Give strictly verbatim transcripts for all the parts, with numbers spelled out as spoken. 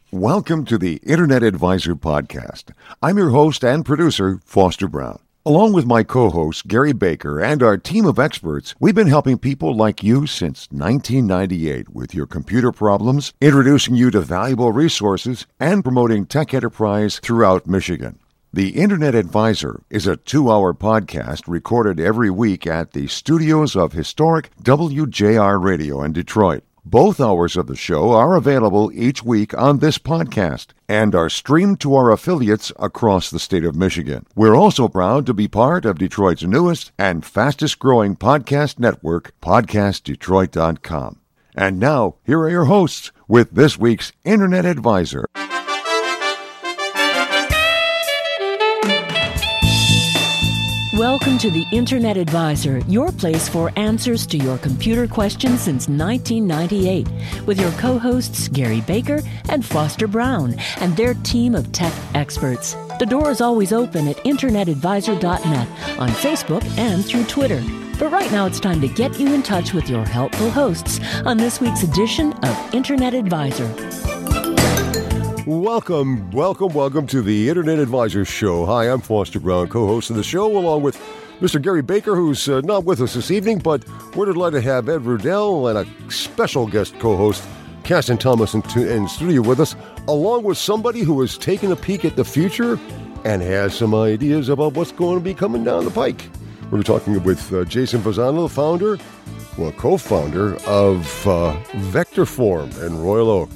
Welcome to the Internet Advisor Podcast. I'm your host and producer, Foster Brown. Along with my co-host, Gary Baker, and our team of experts, we've been helping people like you since nineteen ninety-eight with your computer problems, introducing you to valuable resources, and promoting tech enterprise throughout Michigan. The Internet Advisor is a two-hour podcast recorded every week at the studios of historic W J R Radio in Detroit. Both hours of the show are available each week on this podcast and are streamed to our affiliates across the state of Michigan. We're also proud to be part of Detroit's newest and fastest-growing podcast network, podcast detroit dot com. And now, here are your hosts with this week's Internet Advisor. Welcome to the Internet Advisor, your place for answers to your computer questions since nineteen ninety-eight, with your co-hosts Gary Baker and Foster Brown and their team of tech experts. The door is always open at internet advisor dot net, on Facebook and through Twitter. But right now it's time to get you in touch with your helpful hosts on this week's edition of Internet Advisor. Welcome, welcome, welcome to the Internet Advisor Show. Hi, I'm Foster Brown, co-host of the show, along with Mister Gary Baker, who's uh, not with us this evening, but we're delighted to have Ed Rudell and a special guest co-host, Caston Thomas, in, t- in studio with us, along with somebody who has taken a peek at the future and has some ideas about what's going to be coming down the pike. We're talking with uh, Jason Fasano, the founder, well, co-founder of uh, Vectorform in Royal Oak.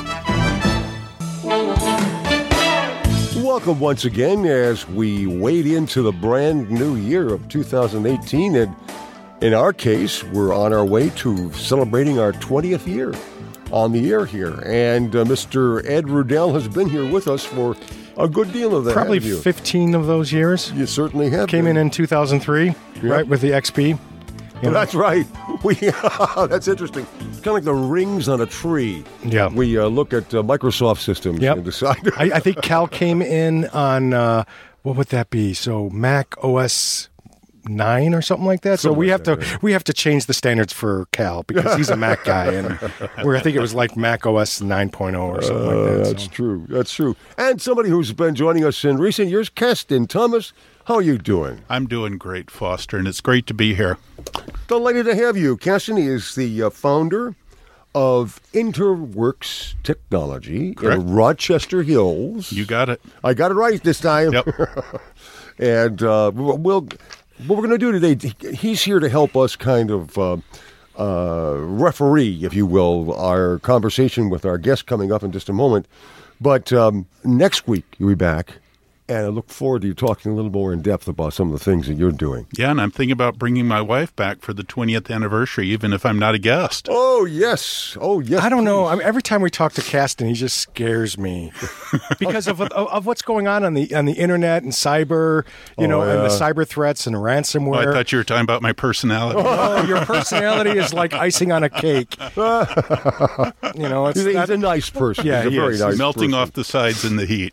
Welcome once again as we wade into the brand new year of two thousand eighteen, and in our case, we're on our way to celebrating our twentieth year on the air here. And uh, Mister Ed Rudell has been here with us for a good deal of that. Probably fifteen of those years. You certainly have. Came been. in in two thousand three, yep. Right, with the X P. You know? That's right. We That's interesting. It's kind of like the rings on a tree. Yeah. We uh, look at uh, Microsoft systems yep. and decide. I, I think Cal came in on, uh, what would that be? So Mac O S nine or something like that. Something so we like have that, to right? we have to change the standards for Cal because he's a Mac guy, and where I think it was like Mac O S nine point oh or something uh, like that. That's so. true. That's true. And somebody who's been joining us in recent years, Caston Thomas. How are you doing? I'm doing great, Foster, and it's great to be here. Delighted to have you. Caston is the uh, founder of Interworks Technology Correct. in Rochester Hills. You got it. I got it right this time. Yep. And uh, we'll, what we're going to do today, he's here to help us kind of uh, uh, referee, if you will, our conversation with our guest coming up in just a moment. But um, next week, you'll be back. And I look forward to you talking a little more in depth about some of the things that you're doing. Yeah, and I'm thinking about bringing my wife back for the twentieth anniversary, even if I'm not a guest. Oh, yes. Oh, yes. I don't please. know. I mean, every time we talk to Caston, he just scares me because of, of of what's going on on the on the internet and cyber, you oh, know, yeah. and the cyber threats and ransomware. Oh, I thought you were talking about my personality. Oh, your personality is like icing on a cake. You know, it's he's, not, he's a nice person. Yeah, he's a he very is. nice melting person. off the sides in the heat.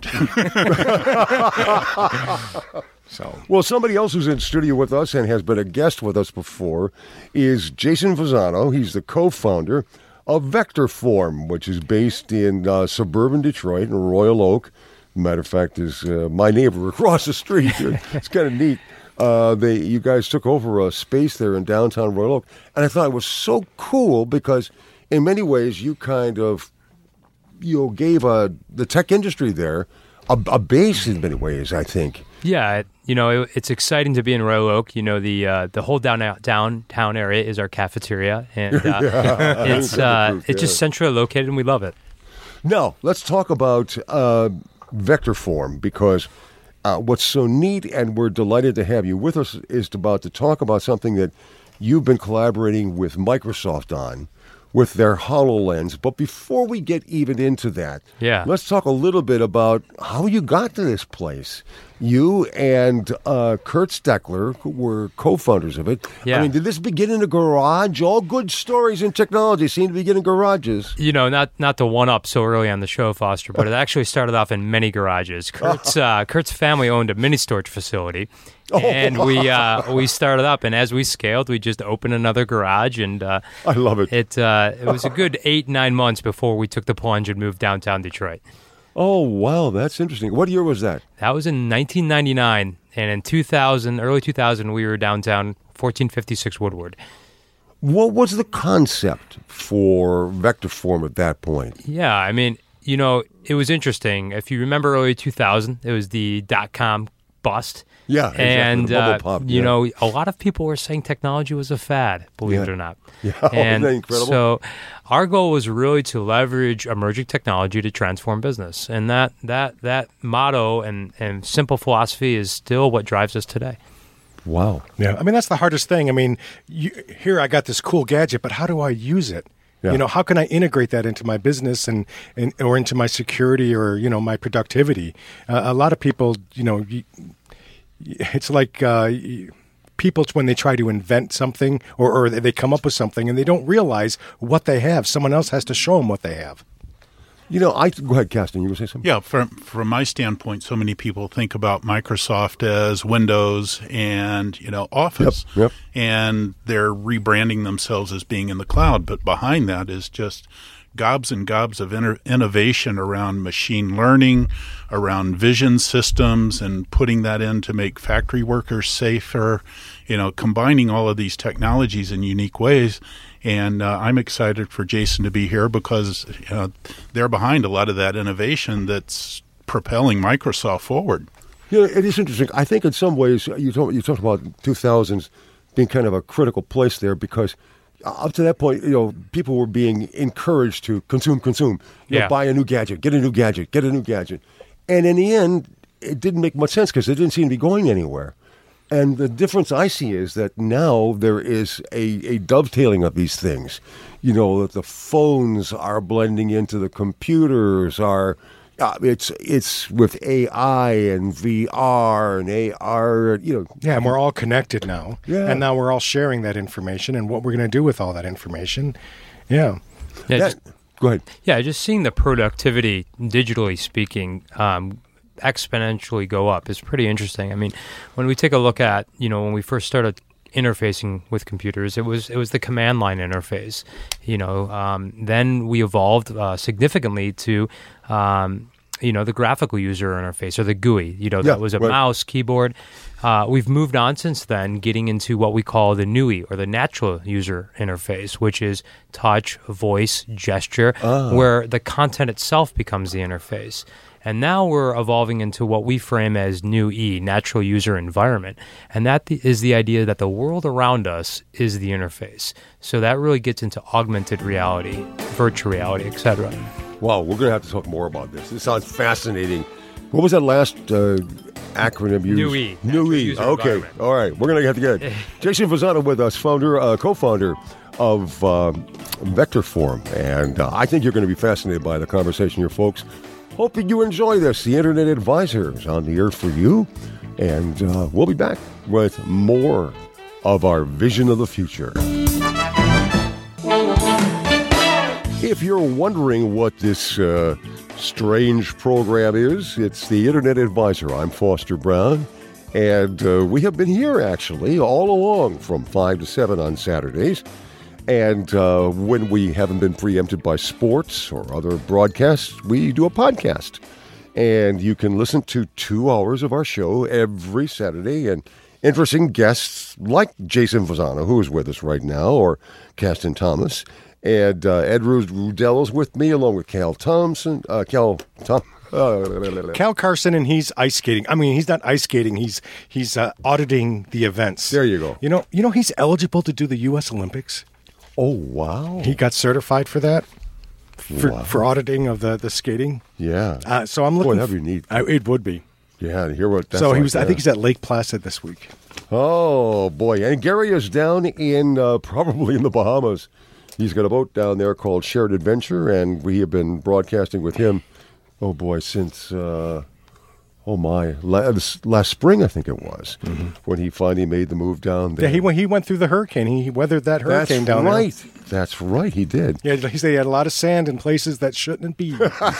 So, well, somebody else who's in studio with us and has been a guest with us before is Jason Fasano. He's the co-founder of Vectorform, which is based in uh, suburban Detroit in Royal Oak. Matter of fact, is uh, my neighbor across the street. It's kind of neat. Uh, they, you guys took over a space there in downtown Royal Oak, and I thought it was so cool because, in many ways, you kind of, you know, gave uh, the tech industry there a, a base in many ways, I think. Yeah, you know, it, it's exciting to be in Royal Oak. You know, the uh, the whole down, downtown area is our cafeteria, and uh, yeah, it's uh, truth, it's yeah. just centrally located, and we love it. Now, let's talk about uh, Vectorform, because uh, what's so neat, and we're delighted to have you with us, is about to talk about something that you've been collaborating with Microsoft on, with their HoloLens. But before we get even into that, yeah. let's talk a little bit about how you got to this place. you and uh, Kurt Steckler, who were co-founders of it. Yeah. I mean, did this begin in a garage? All good stories in technology seem to begin in garages. You know, not not to one up so early on the show, Foster, but it actually started off in many garages. Kurt's uh, Kurt's family owned a mini storage facility, and we uh, we started up, and as we scaled, we just opened another garage, and uh, I love it. It uh, it was a good eight nine months before we took the plunge and moved downtown Detroit. Oh, wow, that's interesting. What year was that? That was in nineteen ninety-nine, and in two thousand, early two thousand, we were downtown, fourteen fifty-six Woodward. What was the concept for Vectorform at that point? Yeah, I mean, you know, it was interesting. If you remember early two thousand, it was the dot-com bust. Yeah, exactly. And, The bubble uh, popped, you yeah. know, a lot of people were saying technology was a fad, believe Yeah. it or not. Yeah, And isn't that incredible? so our goal was really to leverage emerging technology to transform business. And that that that motto and, and simple philosophy is still what drives us today. Wow. Yeah, I mean, that's the hardest thing. I mean, you, here I got this cool gadget, but how do I use it? Yeah. You know, how can I integrate that into my business and, and or into my security or, you know, my productivity? Uh, a lot of people, you know, you, it's like uh, people when they try to invent something or, or they come up with something and they don't realize what they have. Someone else has to show them what they have. You know, I go ahead, Caston. You were saying something? Yeah, from from my standpoint, so many people think about Microsoft as Windows and, you know, Office. Yep, yep. And they're rebranding themselves as being in the cloud. But behind that is just gobs and gobs of inter- innovation around machine learning, around vision systems, and putting that in to make factory workers safer, you know, combining all of these technologies in unique ways. And uh, I'm excited for Jason to be here because you know, they're behind a lot of that innovation that's propelling Microsoft forward. You know, it is interesting. I think in some ways, you talk, you talked about two thousands being kind of a critical place there because up to that point, you know, people were being encouraged to consume, consume. You Yeah. know, buy a new gadget, get a new gadget, get a new gadget. And in the end, it didn't make much sense because it didn't seem to be going anywhere. And the difference I see is that now there is a, a dovetailing of these things. You know, that the phones are blending into the computers, are uh, it's it's with A I and V R and A R, you know. Yeah, and we're all connected now. Yeah. And now we're all sharing that information and what we're going to do with all that information. Yeah. Yeah, That, just, go ahead. yeah, just seeing the productivity, digitally speaking, um, exponentially go up is pretty interesting. I mean, when we take a look at, you know, when we first started interfacing with computers, it was it was the command line interface. You know, um, then we evolved uh, significantly to, um, you know, the graphical user interface or the G U I. You know, Yeah, that was a right. mouse, keyboard. Uh, we've moved on since then, getting into what we call the N U I or the natural user interface, which is touch, voice, gesture, where the content itself becomes the interface. And now we're evolving into what we frame as N U E, natural user environment. And that th- is the idea that the world around us is the interface. So that really gets into augmented reality, virtual reality, et cetera. Wow, we're going to have to talk more about this. This sounds fascinating. What was that last uh, acronym used? N U E, N U natural E. user Okay. environment. All right. We're going to have to get it. Jason Fasano with us, founder, uh, co-founder of uh, Vectorform. And uh, I think you're going to be fascinated by the conversation here, folks. Hope that you enjoy this. The Internet Advisor is on the air for you. And uh, we'll be back with more of our vision of the future. If you're wondering what this uh, strange program is, it's the Internet Advisor. I'm Foster Brown, and uh, we have been here, actually, all along from five to seven on Saturdays. And uh, when we haven't been preempted by sports or other broadcasts, we do a podcast. And you can listen to two hours of our show every Saturday and interesting guests like Jason Fasano, who is with us right now, or Caston Thomas. And uh, Ed Rudell is with me, along with Cal Thompson. Uh, Cal Tom. Uh, Cal Carson, and he's ice skating. I mean, he's not ice skating. He's he's uh, auditing the events. There you go. You know, you know, he's eligible to do the U S Olympics. oh, wow. He got certified for that, for, Wow. for auditing of the, the skating. Yeah. Uh, so I'm looking. Boy, that'd be neat. I, it would be. Yeah, to hear what that's so he like, was. I yeah. think he's at Lake Placid this week. Oh, boy. And Gary is down in, uh, probably in the Bahamas. He's got a boat down there called Shared Adventure, and we have been broadcasting with him, oh, boy, since, uh, Oh my! Last spring, I think it was, mm-hmm. when he finally made the move down there. Yeah, he went. He went through the hurricane. He weathered that hurricane That's down right. there. That's right. He did. Yeah, he said he had a lot of sand in places that shouldn't be.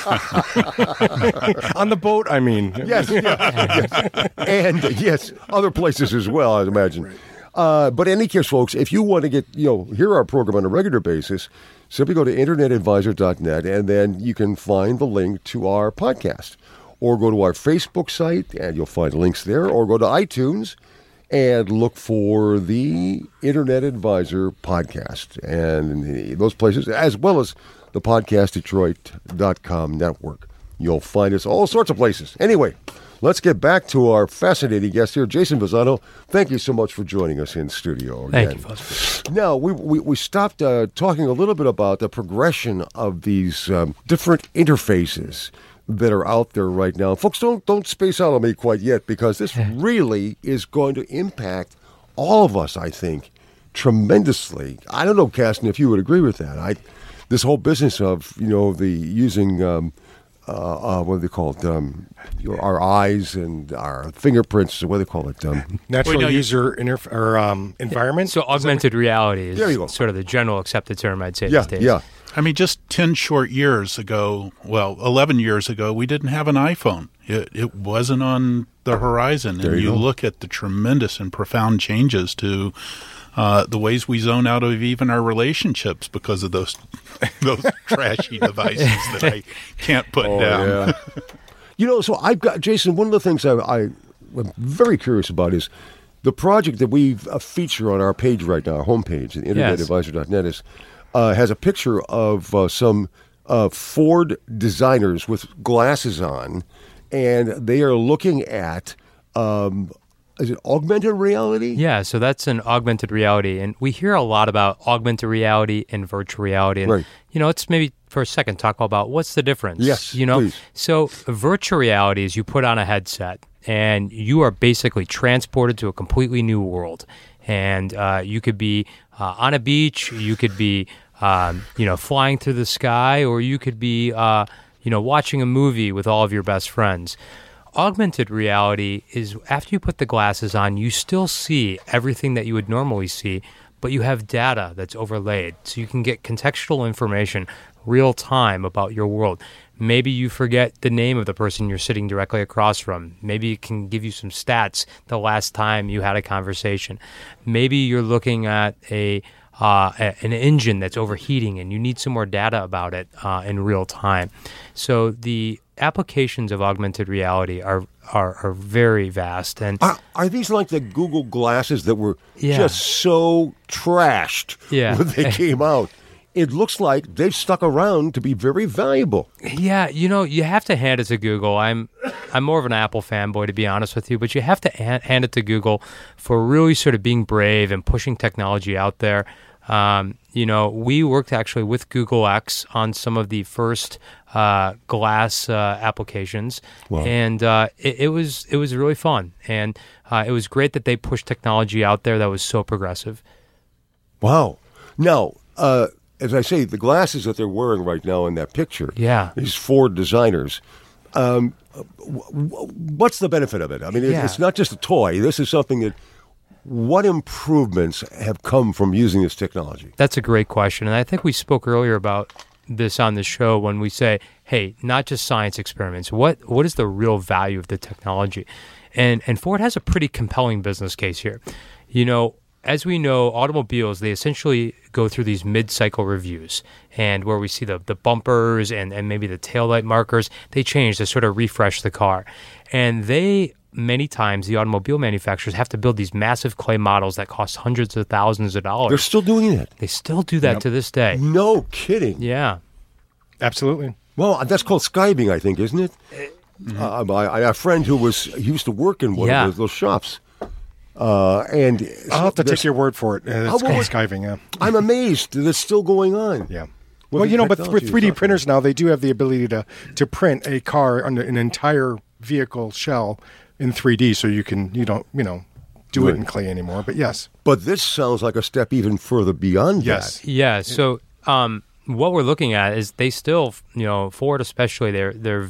On the boat, I mean. Yes, yes, yes. And yes, other places as well, I imagine. Right. Uh, but in any case, folks, if you want to get you know hear our program on a regular basis, simply go to internet advisor dot net, and then you can find the link to our podcast. Or go to our Facebook site, and you'll find links there. Or go to iTunes and look for the Internet Advisor podcast. And those places, as well as the podcast detroit dot com network. You'll find us all sorts of places. Anyway, let's get back to our fascinating guest here, Jason Vazano. Thank you so much for joining us in studio again. Thank you, Foster. Now, we, we, we stopped uh, talking a little bit about the progression of these um, different interfaces that are out there right now. Folks, don't don't space out on me quite yet, because this really is going to impact all of us, I think, tremendously. I don't know, Caston, if you would agree with that. I, this whole business of, you know, the using, um, uh, uh, what do they call it, um, your, our eyes and our fingerprints, what do they call it? Um, Natural Wait, no, user interf- or um, environment? So augmented reality There you is go. sort of the general accepted term, I'd say, yeah, these days. yeah. I mean, just ten short years ago, well, eleven years ago, we didn't have an iPhone. It, it wasn't on the horizon. There and you you go. look at the tremendous and profound changes to uh, the ways we zone out of even our relationships because of those those trashy devices that I can't put Oh, down. yeah. You know, so I've got, Jason, one of the things I, I, I'm very curious about is the project that we uh, feature on our page right now, our homepage, at internet advisor dot net, is Uh, has a picture of uh, some uh, Ford designers with glasses on, and they are looking at, um, is it augmented reality? Yeah, so that's an augmented reality. And we hear a lot about augmented reality and virtual reality. And, Right. you know, let's maybe for a second talk about what's the difference. Yes, you know? please. So virtual reality is you put on a headset, and you are basically transported to a completely new world. And uh, you could be uh, on a beach, you could be, um, you know, flying through the sky, or you could be, uh, you know, watching a movie with all of your best friends. Augmented reality is after you put the glasses on, you still see everything that you would normally see, but you have data that's overlaid. So you can get contextual information real time about your world. Maybe you forget the name of the person you're sitting directly across from. Maybe it can give you some stats the last time you had a conversation. Maybe you're looking at a uh, an engine that's overheating and you need some more data about it uh, in real time. So the applications of augmented reality are are, are very vast. And Are, are these like the Google glasses that were Yeah. just so trashed Yeah. when they came out? It looks like they've stuck around to be very valuable. Yeah, you know, you have to hand it to Google. I'm I'm more of an Apple fanboy, to be honest with you, but you have to ha- hand it to Google for really sort of being brave and pushing technology out there. Um, you know, we worked actually with Google X on some of the first uh, glass uh, applications, Wow. and uh, it, it was it was really fun, and uh, it was great that they pushed technology out there that was so progressive. Wow. Now, uh, as I say, the glasses that they're wearing right now in that picture, Yeah. these Ford designers, um, w- w- what's the benefit of it? I mean, it, Yeah. it's not just a toy. This is something that, what improvements have come from using this technology? That's a great question. And I think we spoke earlier about this on the show when we say, hey, not just science experiments. What what is the real value of the technology? And and Ford has a pretty compelling business case here. You know, as we know, automobiles, they essentially go through these mid-cycle reviews, and where we see the, the bumpers and, and maybe the taillight markers, they change to sort of refresh the car. And they, many times, the automobile manufacturers have to build these massive clay models that cost hundreds of thousands of dollars. They're still doing it. They still do that Yep. to this day. No kidding. Yeah. Absolutely. Well, that's called skiving, I think, isn't it? Uh, I, I have a friend who was he used to work in one Yeah. of those, those shops. Uh, and I'll have to this- take your word for it. Uh, It's Oh, well, called what- skiving, yeah. I'm amazed that it's still going on. Yeah. With Well, the you know, but technology with you're three D talking printers now, they do have the ability to, to print a car under an entire vehicle shell in three D, so you can, you don't, you know, do Right. it in clay anymore. But yes. But this sounds like a step even further beyond Yes. that. Yeah. So um, what we're looking at is they still, you know, Ford especially, they're they're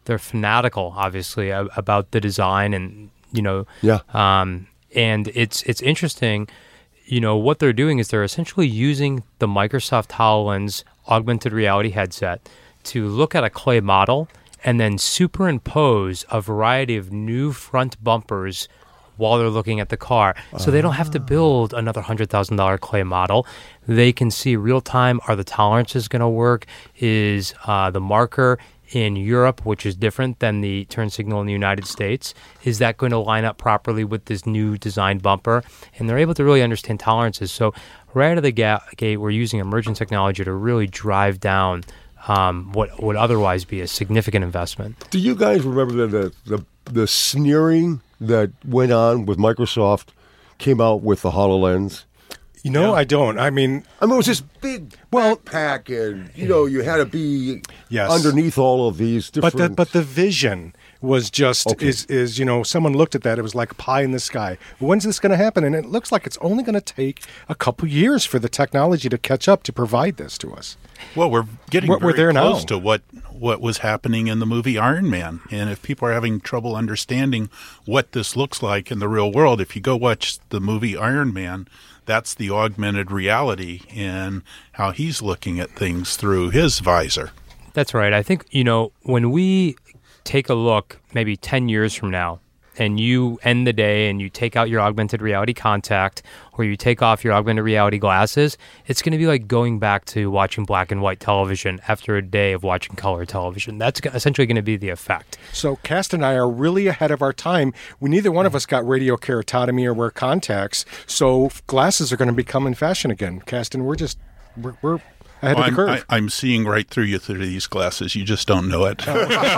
they're fanatical, obviously, a- about the design and, you know, Yeah. um, and it's it's interesting, you know, what they're doing is they're essentially using the Microsoft HoloLens augmented reality headset to look at a clay model and then superimpose a variety of new front bumpers while they're looking at the car. So they don't have to build another one hundred thousand dollars clay model. They can see real time, are the tolerances going to work? Is uh, the marker in Europe, which is different than the turn signal in the United States, is that going to line up properly with this new designed bumper? And they're able to really understand tolerances. So right out of the ga- gate, we're using emerging technology to really drive down um, what would otherwise be a significant investment. Do you guys remember the the, the sneering that went on with Microsoft came out with the HoloLens? You know, Yeah. I don't. I mean, I mean, it was this big Well- backpack, and you know, you had to be Yes. underneath all of these but different. the but the vision was just Okay. is is you know, someone looked at that, it was like pie in the sky. When's this going to happen? And it looks like it's only going to take a couple years for the technology to catch up to provide this to us. Well, we're getting We're- we're very there close now. to what what was happening in the movie Iron Man. And if people are having trouble understanding what this looks like in the real world, if you go watch the movie Iron Man, that's the augmented reality and how he's looking at things through his visor. That's right. I think, you know, when we take a look maybe ten years from now and you end the day and you take out your augmented reality contact or you take off your augmented reality glasses, it's going to be like going back to watching black and white television after a day of watching color television. That's essentially going to be the effect. So Cast and I are really ahead of our time. We neither one of us got radio keratotomy or wear contacts, so glasses are going to become in fashion again. Cast and we're just we're, we're ahead Well, of the I'm, curve. I, I'm seeing right through you through these glasses. You just don't know it.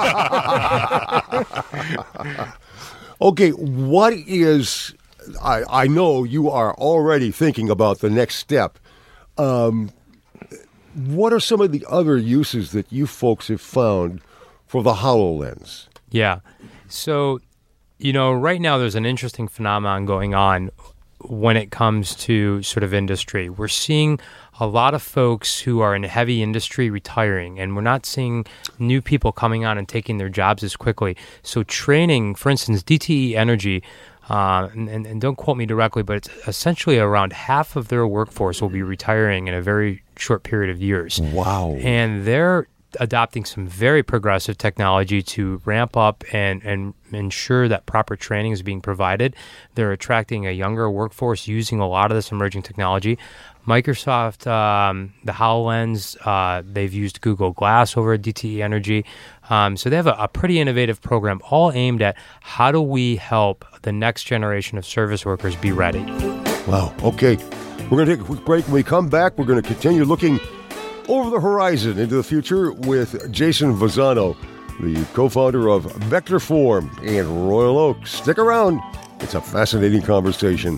Okay, what is? I I know you are already thinking about the next step. Um, what are some of the other uses that you folks have found for the HoloLens? Yeah. So, you know, right now there's an interesting phenomenon going on when it comes to sort of industry. We're seeing a lot of folks who are in heavy industry retiring, and we're not seeing new people coming on and taking their jobs as quickly. So training, for instance, D T E Energy, uh, and, and, and don't quote me directly, but it's essentially around half of their workforce will be retiring in a very short period of years. Wow. And they're adopting some very progressive technology to ramp up and, and ensure that proper training is being provided. They're attracting a younger workforce using a lot of this emerging technology. Microsoft, um, the HoloLens, uh, they've used Google Glass over at D T E Energy. Um, so they have a, a pretty innovative program all aimed at how do we help the next generation of service workers be ready. Wow. Okay. We're going to take a quick break. When we come back, we're going to continue looking over the horizon into the future with Jason Vazano, the co-founder of Vector Form in Royal Oak. Stick around. It's a fascinating conversation.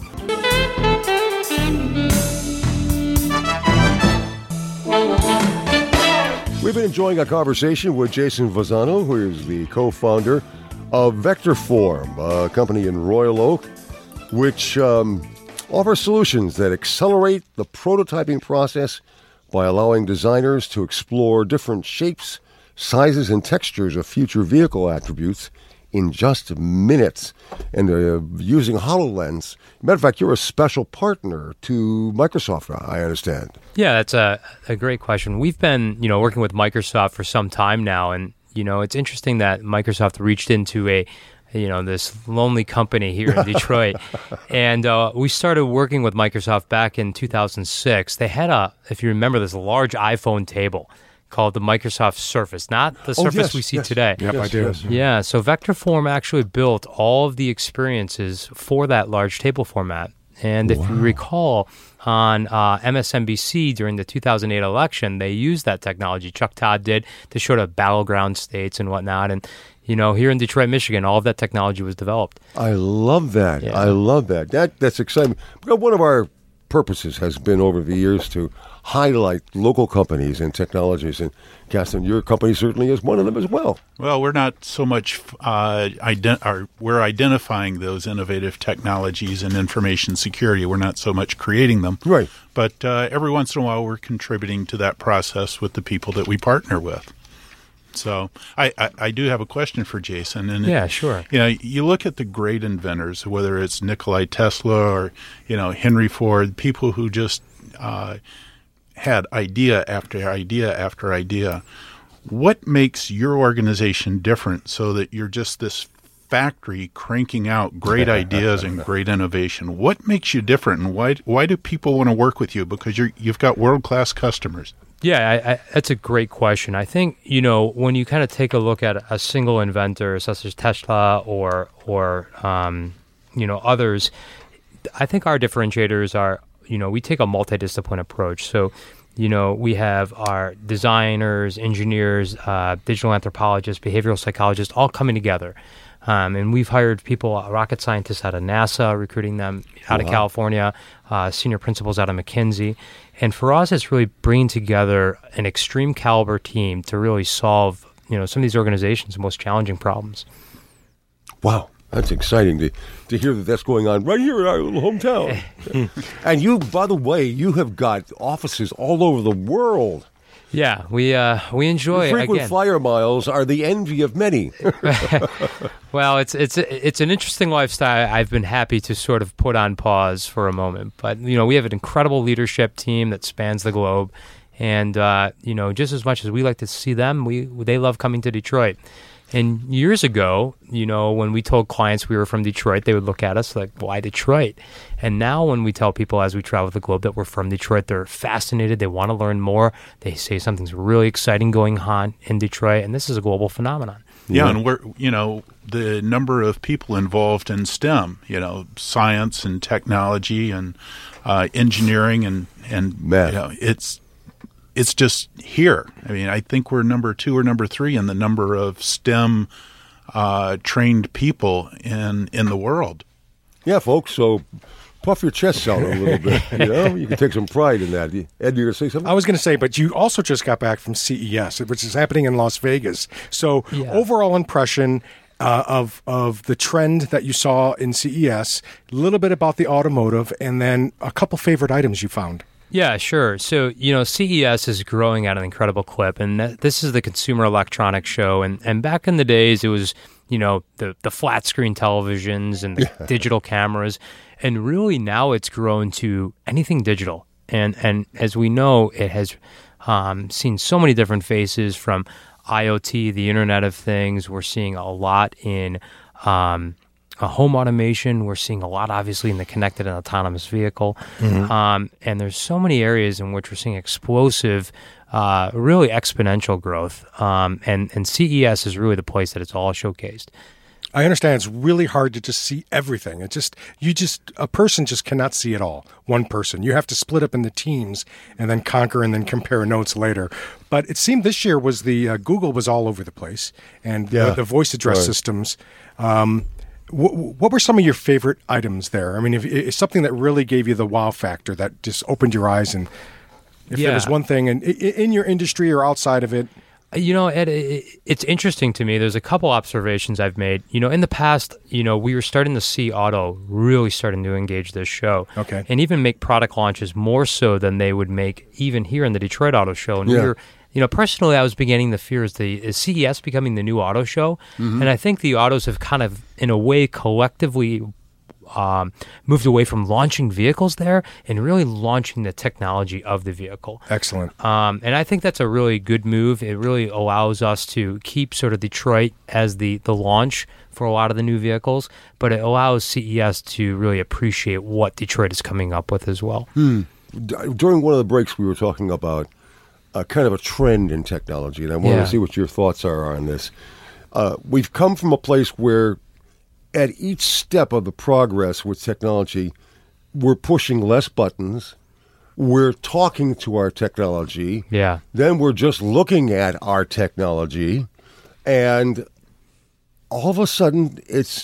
We've been enjoying a conversation with Jason Vazano, who is the co-founder of Vector Form, a company in Royal Oak, which um, offers solutions that accelerate the prototyping process by allowing designers to explore different shapes, sizes, and textures of future vehicle attributes in just minutes. And uh, using HoloLens. Matter of fact, you're a special partner to Microsoft, I understand. Yeah, that's a, a great question. We've been, you know, working with Microsoft for some time now, and, you know, it's interesting that Microsoft reached into a you know, this lonely company here in Detroit. And uh, we started working with Microsoft back in two thousand six. They had a, if you remember, this large iPhone table called the Microsoft Surface, not the Oh, Surface yes, we see yes. today. Yep, Yes, I do. yes. Yeah, so Vector Form actually built all of the experiences for that large table format. And if you recall, on uh, M S N B C during the two thousand eight election, they used that technology. Chuck Todd did to show the battleground states and whatnot. And, you know, here in Detroit, Michigan, all of that technology was developed. I love that. Yeah. I love that. That that's exciting. Well, one of our purposes has been over the years to highlight local companies and technologies, and Gaston, your company certainly is one of them as well. Well, we're not so much uh, ident- or we're identifying those innovative technologies in information security. We're not so much creating them, Right. But uh, every once in a while, we're contributing to that process with the people that we partner with. So I, I, I do have a question for Jason. And yeah, it, sure. You know, you look at the great inventors, whether it's Nikolai Tesla or, you know, Henry Ford, people who just uh, had idea after idea after idea. What makes your organization different so that you're just this factory cranking out great ideas and great innovation? What makes you different, and why why do people want to work with you? Because you're you've got world-class customers. Yeah, I, I, that's a great question. I think, you know, when you kind of take a look at a single inventor such as Tesla or, or um, you know, others, I think our differentiators are, you know, we take a multidiscipline approach. So, you know, we have our designers, engineers, uh, digital anthropologists, behavioral psychologists all coming together. Um, and we've hired people, rocket scientists out of NASA, recruiting them out wow. of California, uh, senior principals out of McKinsey. And for us, it's really bringing together an extreme caliber team to really solve, you know, some of these organizations' most challenging problems. Wow, that's exciting to, to hear that that's going on right here in our little hometown. And you, by the way, you have got offices all over the world. Yeah, we uh, we enjoy Your frequent again. flyer miles are the envy of many. Well, it's it's it's an interesting lifestyle. I've been happy to sort of put on pause for a moment, but you know, we have an incredible leadership team that spans the globe, and uh, you know, just as much as we like to see them, we they love coming to Detroit. And years ago, you know, when we told clients we were from Detroit, they would look at us like, why Detroit? And now when we tell people as we travel the globe that we're from Detroit, they're fascinated. They want to learn more. They say something's really exciting going on in Detroit, and this is a global phenomenon. Yeah, and we're, you know, the number of people involved in STEM, you know, science and technology and uh, engineering and, and math. You know, it's, It's just here. I mean, I think we're number two or number three in the number of STEM uh, trained people in in the world. Yeah, folks. So puff your chests out a little bit. You know, you can take some pride in that. Ed, you going to say something? I was going to say, but you also just got back from C E S, which is happening in Las Vegas. So yeah. overall impression uh, of of the trend that you saw in C E S, a little bit about the automotive, and then a couple favorite items you found. Yeah, sure. So, you know, C E S is growing at an incredible clip, and th- this is the Consumer Electronics Show. And, and back in the days, it was, you know, the, the flat screen televisions and the digital cameras. And really now it's grown to anything digital. And, and as we know, it has um, seen so many different faces from IoT, the Internet of Things. We're seeing a lot in um Uh, home automation. We're seeing a lot, obviously, in the connected and autonomous vehicle. Mm-hmm. Um, and there's so many areas in which we're seeing explosive, uh, really exponential growth. Um, and, and C E S is really the place that it's all showcased. I understand it's really hard to just see everything. It just, you just, a person just cannot see it all. One person. You have to split up into teams and then conquer and then compare notes later. But it seemed this year was the, uh, Google was all over the place. And yeah. the, the voice address right. systems, um, what were some of your favorite items there? I mean, if it's something that really gave you the wow factor, that just opened your eyes, and if yeah. there was one thing, and in your industry or outside of it? You know, Ed, it's interesting to me. There's a couple observations I've made. You know, in the past, you know, we were starting to see auto really starting to engage this show. Okay. And even make product launches more so than they would make even here in the Detroit Auto Show. And yeah. we were... You know, personally, I was beginning to fear is the is C E S becoming the new auto show, mm-hmm. and I think the autos have kind of, in a way, collectively um, moved away from launching vehicles there and really launching the technology of the vehicle. Excellent. Um, and I think that's a really good move. It really allows us to keep sort of Detroit as the the launch for a lot of the new vehicles, but it allows C E S to really appreciate what Detroit is coming up with as well. Hmm. During one of the breaks, we were talking about Uh, kind of a trend in technology, and I want yeah. to see what your thoughts are on this. Uh, we've come from a place where at each step of the progress with technology, we're pushing less buttons, we're talking to our technology, yeah. then we're just looking at our technology, and all of a sudden, it's,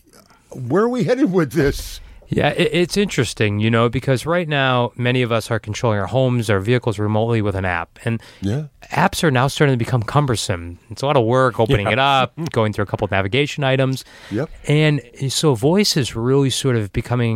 where are we headed with this? Yeah, it, it's interesting, you know, because right now, many of us are controlling our homes, our vehicles remotely with an app. And yeah. apps are now starting to become cumbersome. It's a lot of work opening yeah. it up, going through a couple of navigation items. Yep. And so voice is really sort of becoming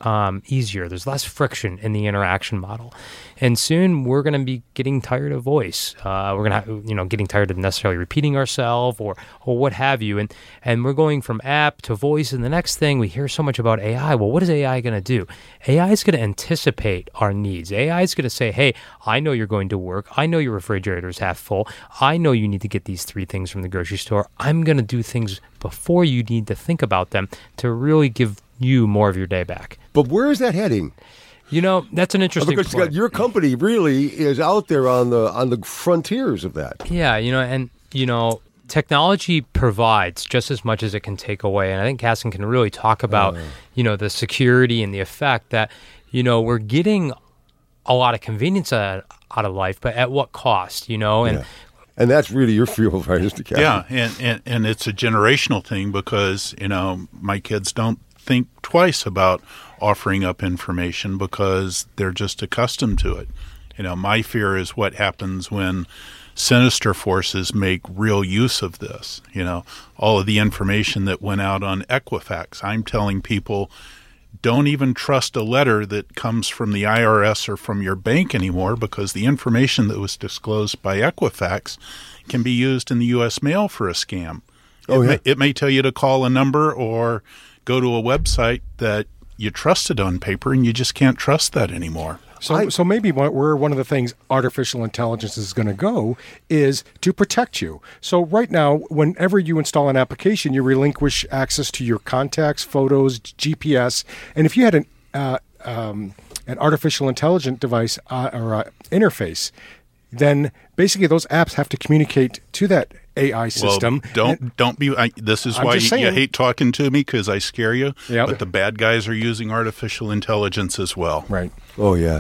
um, easier. There's less friction in the interaction model. And soon we're going to be getting tired of voice. Uh, we're going to, you know, getting tired of necessarily repeating ourselves or or what have you. And and we're going from app to voice. And the next thing, we hear so much about A I. Well, what is A I going to do? A I is going to anticipate our needs. A I is going to say, hey, I know you're going to work. I know your refrigerator is half full. I know you need to get these three things from the grocery store. I'm going to do things before you need to think about them to really give you more of your day back. But where is that heading? You know, that's an interesting because point. Your company really is out there on the on the frontiers of that. Yeah, you know, and you know, technology provides just as much as it can take away. And I think Casson can really talk about, uh, you know, the security and the effect that, you know, we're getting a lot of convenience out, out of life, but at what cost, you know? And yeah. And that's really your field, right, Mister Casson? Yeah, and, and, and it's a generational thing because, you know, my kids don't think twice about offering up information because they're just accustomed to it. You know, my fear is what happens when sinister forces make real use of this. You know, all of the information that went out on Equifax. I'm telling people, don't even trust a letter that comes from the I R S or from your bank anymore because the information that was disclosed by Equifax can be used in the U S mail for a scam. Oh, it, yeah. may, it may tell you to call a number or go to a website that you trusted on paper, and you just can't trust that anymore. So, I, so maybe one, where one of the things artificial intelligence is going to go is to protect you. So right now, whenever you install an application, you relinquish access to your contacts, photos, G P S, and if you had an uh, um, an artificial intelligent device uh, or uh, interface, then basically those apps have to communicate to that A I system. Well, don't and, don't be. I, this is I'm why you, just you saying. hate talking to me because I scare you. Yep. But the bad guys are using artificial intelligence as well. Right. Oh, yeah.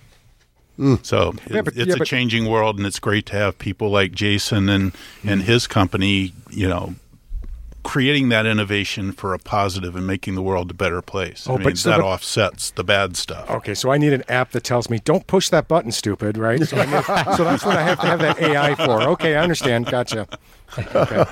Mm. So Yeah, it, but- it's yeah, a but- changing world, and it's great to have people like Jason and and his company, you know, creating that innovation for a positive and making the world a better place. Oh, I mean, but so that the- offsets the bad stuff. Okay, so I need an app that tells me, don't push that button, stupid, right? So, I need, so that's what I have to have that A I for. Okay, I understand. Gotcha. Okay.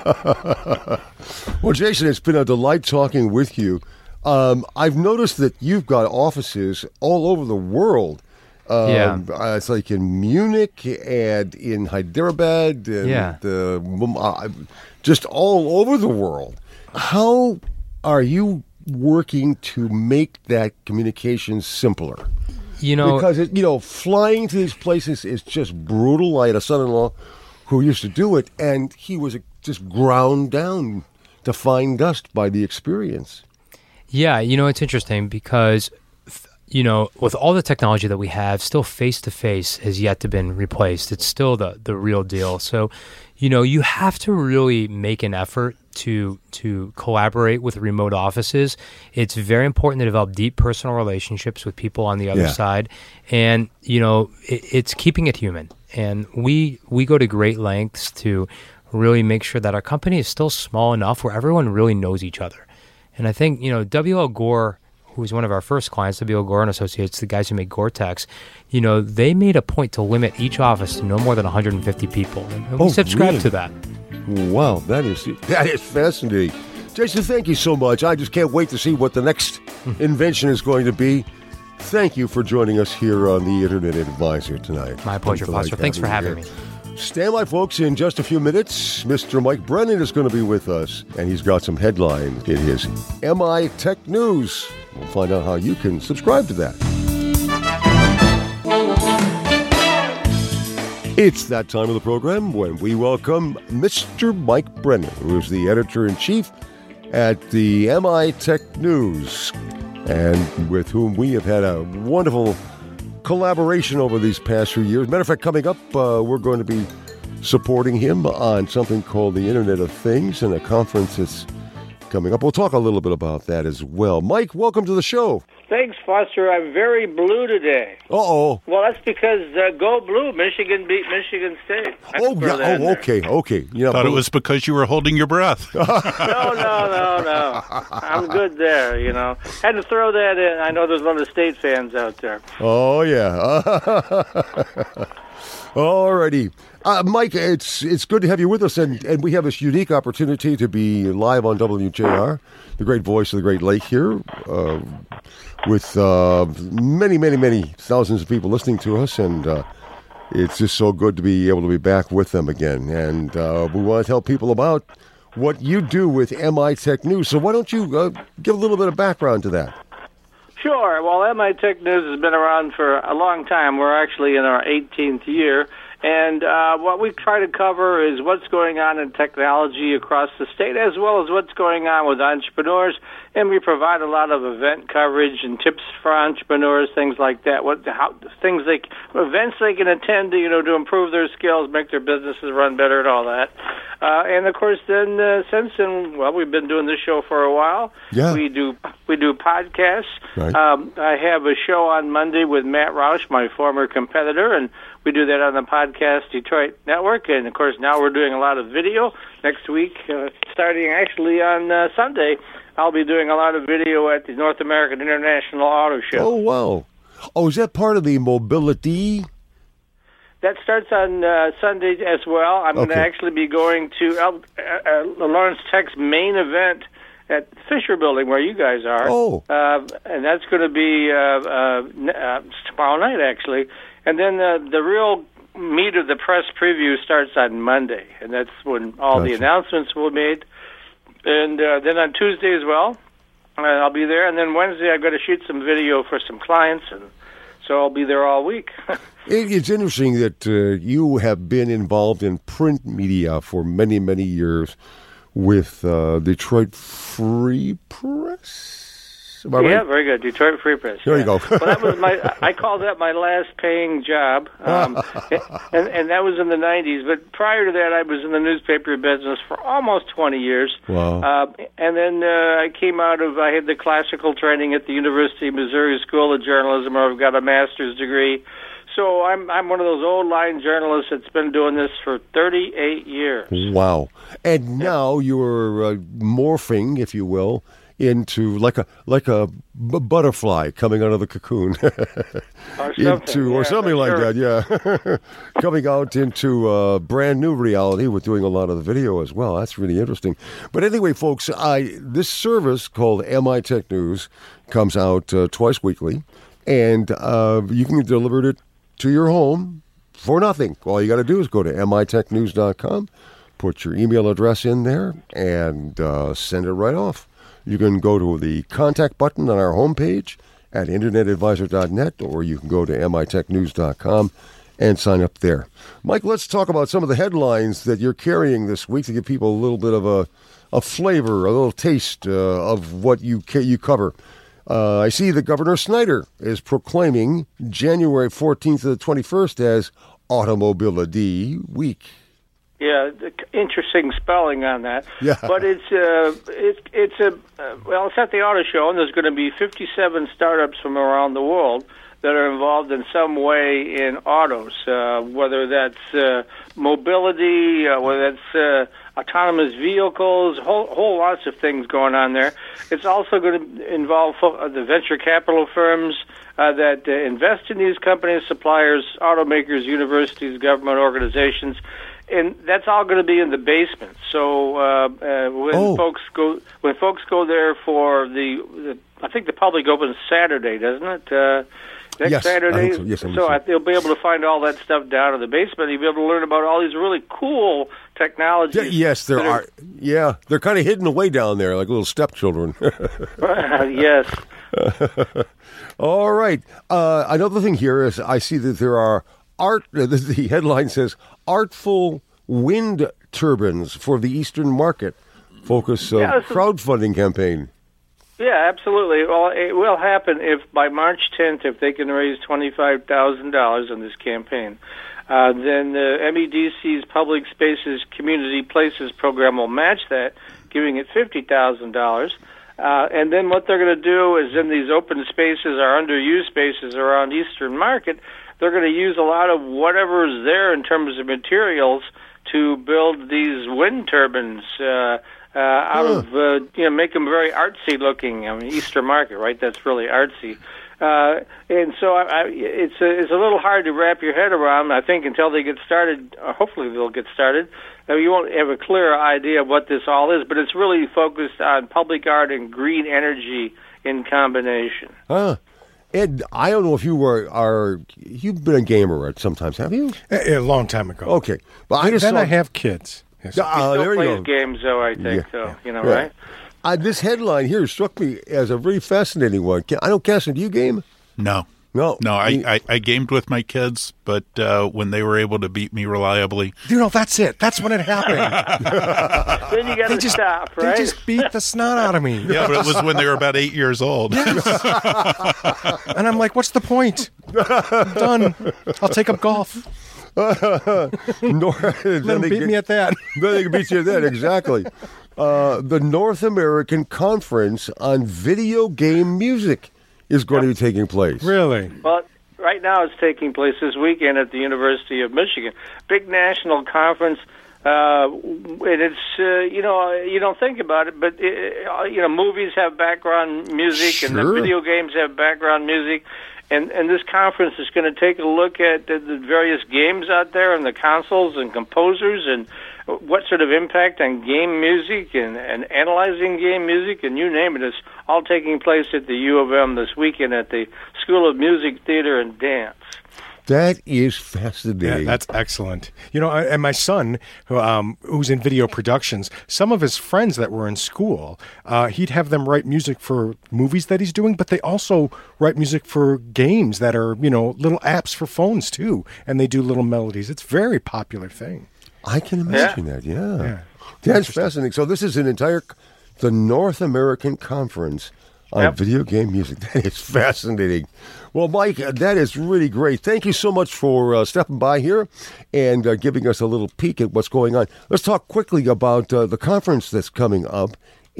Well, Jason, it's been a delight talking with you. Um, I've noticed that you've got offices all over the world. Um, Yeah. uh, it's like in Munich and in Hyderabad and Yeah. uh, uh, just all over the world. How are you working to make that communication simpler? You know, Because, it, you know, flying to these places is just brutal. I had a son-in-law who used to do it, and he was just ground down to fine dust by the experience. yeah, you know, it's interesting because, you know, with all the technology that we have, still face-to-face has yet to been replaced. It's still the, the real deal. So, you know, you have to really make an effort to to collaborate with remote offices. It's very important to develop deep personal relationships with people on the other Yeah. side. And, you know, it, it's keeping it human. And we we go to great lengths to really make sure that our company is still small enough where everyone really knows each other. And I think, you know, W L. Gore, who was one of our first clients, W L. Gore and Associates, the guys who make Gore-Tex, you know, they made a point to limit each office to no more than one hundred fifty people. And we Oh, subscribe really? to that. Wow, that is that is fascinating. Jason, thank you so much. I just can't wait to see what the next invention is going to be. Thank you for joining us here on the Internet Advisor tonight. My pleasure, Delight Foster. Thanks for you having here. me. Stand by, folks. In just a few minutes, Mister Mike Brennan is going to be with us, and he's got some headlines in his M I Tech News. We'll find out how you can subscribe to that. It's that time of the program when we welcome Mister Mike Brennan, who is the editor-in-chief at the M I Tech News, and with whom we have had a wonderful collaboration over these past few years. Matter of fact, coming up, uh, we're going to be supporting him on something called the Internet of Things and a conference that's coming up. We'll talk a little bit about that as well. Mike, welcome to the show. Thanks, Foster. I'm very blue today. Uh-oh. Well, that's because uh, Go Blue, Michigan beat Michigan State. I Oh, can throw that yeah. in Oh, there. okay, okay. You know, Thought it was because you were holding your breath. No, no, no, no. I'm good there, you know. Had to throw that in. I know there's a lot of State fans out there. Oh, yeah. All righty. Uh, Mike, it's it's good to have you with us, and, and we have this unique opportunity to be live on W J R, the great voice of the Great Lake here, uh, with uh, many, many, many thousands of people listening to us, and uh, it's just so good to be able to be back with them again. And uh, we want to tell people about what you do with M I Tech News. So why don't you uh, give a little bit of background to that? Sure. Well, M I Tech News has been around for a long time. We're actually in our eighteenth year. And uh, what we try to cover is what's going on in technology across the state, as well as what's going on with entrepreneurs. And we provide a lot of event coverage and tips for entrepreneurs, things like that. What how, things they events they can attend to, you know, to improve their skills, make their businesses run better, and all that. Uh, and of course, then uh, since then, well, we've been doing this show for a while. Yeah. We do we do podcasts. Right. Um, I have a show on Monday with Matt Roush, my former competitor, and we do that on the Podcast Detroit Network. And, of course, now we're doing a lot of video. Next week, uh, starting actually on uh, Sunday, I'll be doing a lot of video at the North American International Auto Show. Oh, wow. Oh, is that part of the mobility? That starts on uh, Sunday as well. I'm Okay. going to actually be going to uh, uh, Lawrence Tech's main event at Fisher Building, where you guys are. Oh. Uh, and that's going to be uh, uh, uh, tomorrow night, actually. And then uh, the real meat of the press preview starts on Monday, and that's when all the Gotcha. announcements will be made. And uh, then on Tuesday as well, uh, I'll be there. And then Wednesday, I've got to shoot some video for some clients, and so I'll be there all week. It, it's interesting that uh, you have been involved in print media for many, many years with uh, Detroit Free Press. Am I Yeah, right? very good. Detroit Free Press. There yeah. you go. Well, that was my. I call that my last paying job, um, and and that was in the nineties. But prior to that, I was in the newspaper business for almost twenty years. Wow. Uh, and then uh, I came out of. I had the classical training at the University of Missouri School of Journalism, where I've got a master's degree. So I'm I'm one of those old line journalists that's been doing this for thirty-eight years. Wow. And now you're uh, morphing, if you will, into like a like a b- butterfly coming out of the cocoon, Or something, into or yeah, something for like sure. that. Yeah, coming out into a brand new reality with doing a lot of the video as well. That's really interesting. But anyway, folks, I this service called M I Tech News comes out uh, twice weekly, and uh, you can deliver it to your home for nothing. All you got to do is go to M I tech news dot com, put your email address in there, and uh, send it right off. You can go to the contact button on our homepage at internet advisor dot net, or you can go to M I tech news dot com and sign up there. Mike, let's talk about some of the headlines that you're carrying this week to give people a little bit of a, a flavor, a little taste uh, of what you ca- you cover. Uh, I see that Governor Snyder is proclaiming January fourteenth to the twenty-first as Automobility Week. Yeah, the interesting spelling on that. Yeah. But it's uh, it's it's a uh, well, it's at the auto show, and there's going to be fifty-seven startups from around the world that are involved in some way in autos, uh, whether that's uh, mobility, uh, whether that's uh, autonomous vehicles, whole whole lots of things going on there. It's also going to involve fo- the venture capital firms uh, that uh, invest in these companies, suppliers, automakers, universities, government organizations. And that's all going to be in the basement. So uh, uh, when Oh. folks go when folks go there for the, the, I think the public opens Saturday, doesn't it? Uh, next Yes, I Saturday. think so. Yes, I think so so. I, they'll be able to find all that stuff down in the basement. You'll be able to learn about all these really cool technologies. Yeah, yes, there that are. Yeah, they're kind of hidden away down there like little stepchildren. Yes. All right. Uh, another thing here is I see that there are art. Uh, the, the headline says "Artful Wind Turbines for the Eastern Market." Focus of Yeah, this is- crowdfunding campaign. Yeah, absolutely. Well, it will happen if by March tenth, if they can raise twenty-five thousand dollars in this campaign. Uh, then the M E D C's Public Spaces Community Places program will match that, giving it fifty thousand dollars. Uh, and then what they're going to do is in these open spaces or underused spaces around Eastern Market, they're going to use a lot of whatever is there in terms of materials to build these wind turbines uh, uh, out Huh. of, uh, you know, make them very artsy looking. I mean, Eastern Market, right? That's really artsy. Uh, and so I, I, it's a, it's a little hard to wrap your head around. I think until they get started, or hopefully they'll get started, uh, you won't have a clear idea of what this all is. But it's really focused on public art and green energy in combination. Huh. Ed, I don't know if you were are you've been a gamer sometimes, have you? A, a long time ago. Okay, but I just then saw, I have kids. Yes. Uh, He still there you plays go. games, though, I think, Yeah. so, you know, Yeah. right? Uh, this headline here struck me as a really fascinating one. I don't guess. Do you game? No. No. No, I, You- I, I gamed with my kids, but uh, when they were able to beat me reliably, You know, that's it. That's when it happened. Then you got They to just, stop, they right? just beat the snot out of me. yeah, but it was when they were about eight years old. And I'm like, what's the point? I'm done. I'll take up golf. Nor- Let then them they beat get- me at that. Then they can beat you at that, exactly. Uh, the North American Conference on Video Game Music is going to be taking place. Really? Well, right now it's taking place this weekend at the University of Michigan. Big national conference, uh, and it's, uh, you know, you don't think about it, but, uh, you know, movies have background music and the Sure. video games have background music. And, and this conference is going to take a look at the, the various games out there and the consoles and composers and what sort of impact on game music and, and analyzing game music and you name it. It's all taking place at the U of M this weekend at the School of Music, Theater, and Dance. That is Yeah, fascinating. that's excellent. You know, I- and my son, who, um, who's in video productions, some of his friends that were in school, uh, he'd have them write music for movies that he's doing, but they also write music for games that are, you know, little apps for phones too, and they do little melodies. It's a very popular thing. I can imagine that, yeah. Yeah. That's fascinating. So this is an entire, the North American Conference on Yep. video game music. That is fascinating. Well, Mike, uh, that is really great. Thank you so much for uh, stepping by here and uh, giving us a little peek at what's going on. Let's talk quickly about uh, the conference that's coming up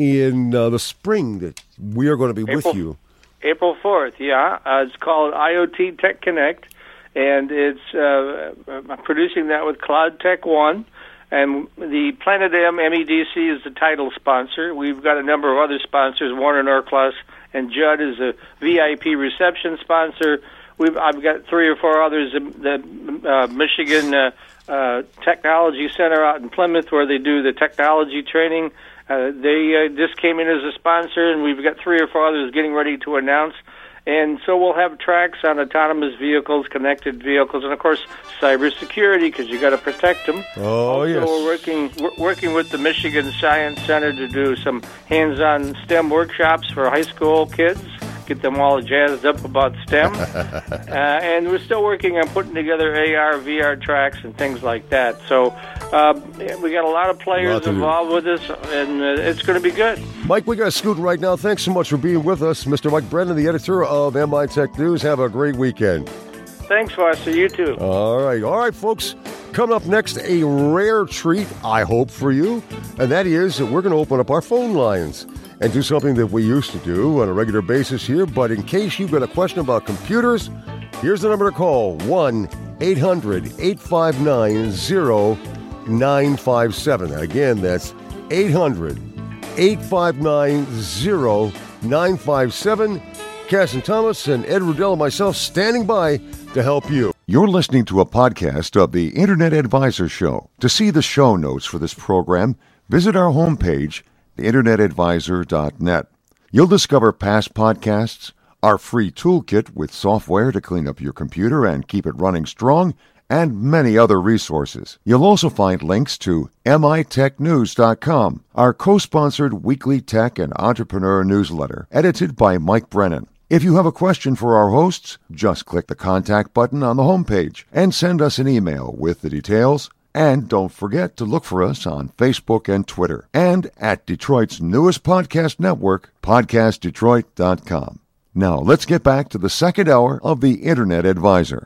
in uh, the spring that we are going to be April, with you. April fourth, yeah. Uh, it's called I O T Tech Connect, and it's uh, I'm producing that with Cloud Tech One. And the Planet M M E D C is the title sponsor. We've got a number of other sponsors, Warner Norcross, and Judd is a V I P reception sponsor. We've I've got three or four others. The uh, Michigan uh, uh, Technology Center out in Plymouth, where they do the technology training. Uh, they uh, just came in as a sponsor, and we've got three or four others getting ready to announce. And so we'll have tracks on autonomous vehicles, connected vehicles, and of course cybersecurity, because you got to protect them. Oh, also, yes. we're working we're working with the Michigan Science Center to do some hands-on STEM workshops for high school kids, get them all jazzed up about STEM. uh, and we're still working on putting together A R, V R tracks and things like that. So uh, we got a lot of Lot players to do. involved with us, and uh, it's going to be good. Mike, we got to scoot right now. Thanks so much for being with us. Mister Mike Brennan, the editor of M I Tech News. Have a great weekend. Thanks, Foster. You too. All right. All right, folks. Coming up next, a rare treat, I hope, for you. And that is that we're going to open up our phone lines and do something that we used to do on a regular basis here. But in case you've got a question about computers, here's the number to call, one eight hundred eight five nine zero nine five seven. Again, that's eight hundred eight five nine zero nine five seven. Casson Thomas and Ed Rudell and myself standing by to help you. You're listening to a podcast of the Internet Advisor Show. To see the show notes for this program, visit our homepage, the internet advisor dot net. You'll discover past podcasts, our free toolkit with software to clean up your computer and keep it running strong, and many other resources. You'll also find links to M I Tech News dot com, our co-sponsored weekly tech and entrepreneur newsletter, edited by Mike Brennan. If you have a question for our hosts, just click the contact button on the homepage and send us an email with the details. And don't forget to look for us on Facebook and Twitter, and at Detroit's newest podcast network, podcast detroit dot com. Now, let's get back to the second hour of the Internet Advisor.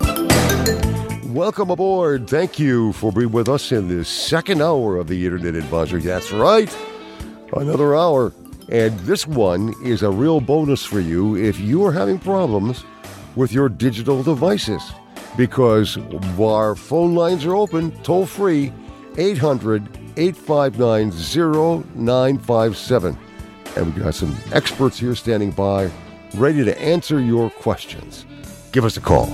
Welcome aboard. Thank you for being with us in this second hour of the Internet Advisor. That's right, another hour. And this one is a real bonus for you if you are having problems with your digital devices, because our phone lines are open, toll free, eight hundred eight five nine zero nine five seven. And we've got some experts here standing by, ready to answer your questions. Give us a call.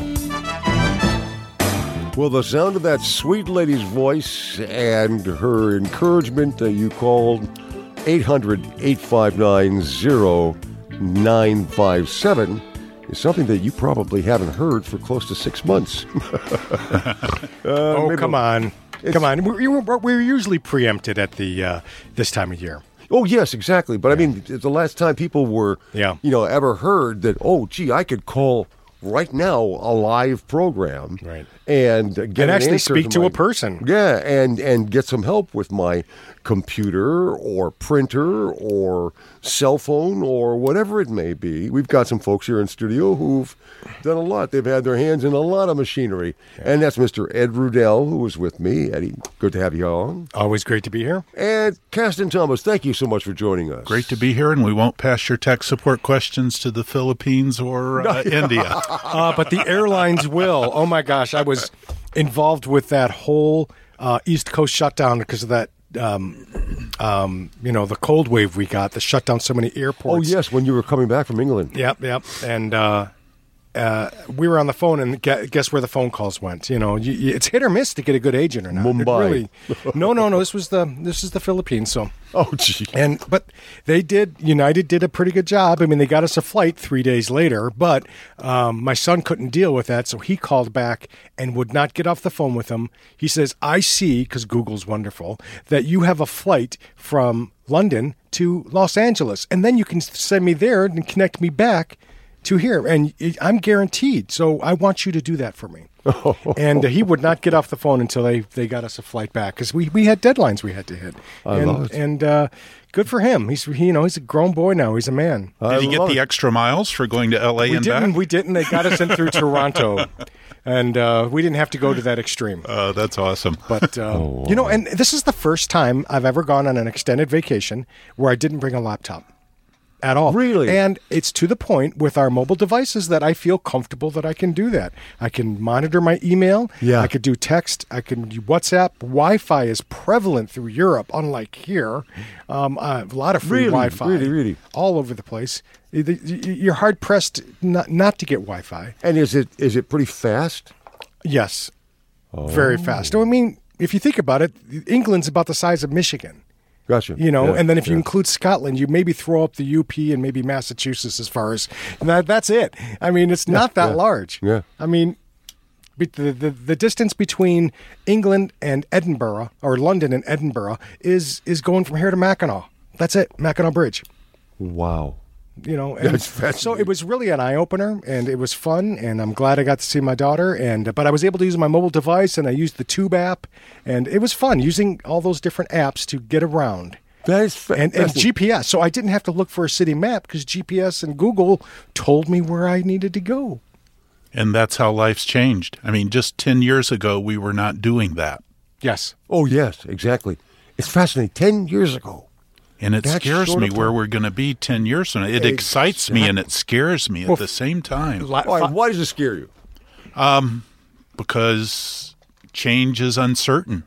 Well, the sound of that sweet lady's voice and her encouragement that you called eight hundred, eight five nine, zero nine five seven is something that you probably haven't heard for close to six months. uh, oh, come on. Come on. We're, we're usually preempted at the uh, this time of year. Oh, yes, exactly. But, yeah. I mean, the last time people were, yeah. you know, ever heard that, oh, gee, I could call right now a live program right. and get and an actually answer speak to, to my, a person. Yeah, and, and get some help with my computer or printer or cell phone or whatever it may be. We've got some folks here in studio who've done a lot. They've had their hands in a lot of machinery. Yeah. And that's Mister Ed Rudell, who was with me. Eddie, good to have you on. Always great to be here. And Caston Thomas, thank you so much for joining us. Great to be here, and we won't pass your tech support questions to the Philippines or uh, India. Uh, but the airlines will. Oh, my gosh. I was involved with that whole uh, East Coast shutdown because of that. Um, um, you know, the cold wave we got, that shut down so many airports. Oh, yes, when you were coming back from England. Yep, yep. And uh, uh, we were on the phone, and guess where the phone calls went? You know, you, you, it's hit or miss to get a good agent or not. Mumbai. Really, no, no, no. This was the this is the Philippines. So. Oh, gee. And but they did. United did a pretty good job. I mean, they got us a flight three days later. But um, my son couldn't deal with that, so he called back and would not get off the phone with him. He says, "I see, because Google's wonderful, that you have a flight from London to Los Angeles, and then you can send me there and connect me back to here, and I'm guaranteed. So I want you to do that for me." And uh, he would not get off the phone until they, they got us a flight back because we, we had deadlines we had to hit. I and love it. and uh, good for him. He's he, you know he's a grown boy now. He's a man. Did he get the it. extra miles for going to L A we and didn't, back? We didn't. They got us in through Toronto, and uh, we didn't have to go to that extreme. Oh, uh, that's awesome. But uh, oh, you know, and this is the first time I've ever gone on an extended vacation where I didn't bring a laptop. At all. Really? And it's to the point with our mobile devices that I feel comfortable that I can do that. I can monitor my email. Yeah. I could do text. I can do WhatsApp. Wi-Fi is prevalent through Europe, unlike here. Um, uh, a lot of free really, Wi-Fi. Really, really. All over the place. You're hard-pressed not, not to get Wi-Fi. And is it is it pretty fast? Yes. Oh. Very fast. I mean, if you think about it, England's about the size of Michigan. Gotcha. You know, yeah, and then if you yeah. include Scotland, you maybe throw up the U P and maybe Massachusetts as far as that. That's it. I mean, it's not yeah, that yeah. large. Yeah. I mean, the, the the distance between England and Edinburgh, or London and Edinburgh, is is going from here to Mackinac. That's it, Mackinac Bridge. Wow. You know, and so it was really an eye opener, and it was fun, and I'm glad I got to see my daughter. And but I was able to use my mobile device, and I used the Tube app, and it was fun using all those different apps to get around. That is fa- and, and G P S, so I didn't have to look for a city map because G P S and Google told me where I needed to go. And that's how life's changed. I mean, just ten years ago, we were not doing that. Yes. Oh, yes, exactly. It's fascinating. Ten years ago. And it That's scares me of where we're going to be ten years from now. It exactly. excites me and it scares me at well, the same time. Why, why does it scare you? Um, because change is uncertain.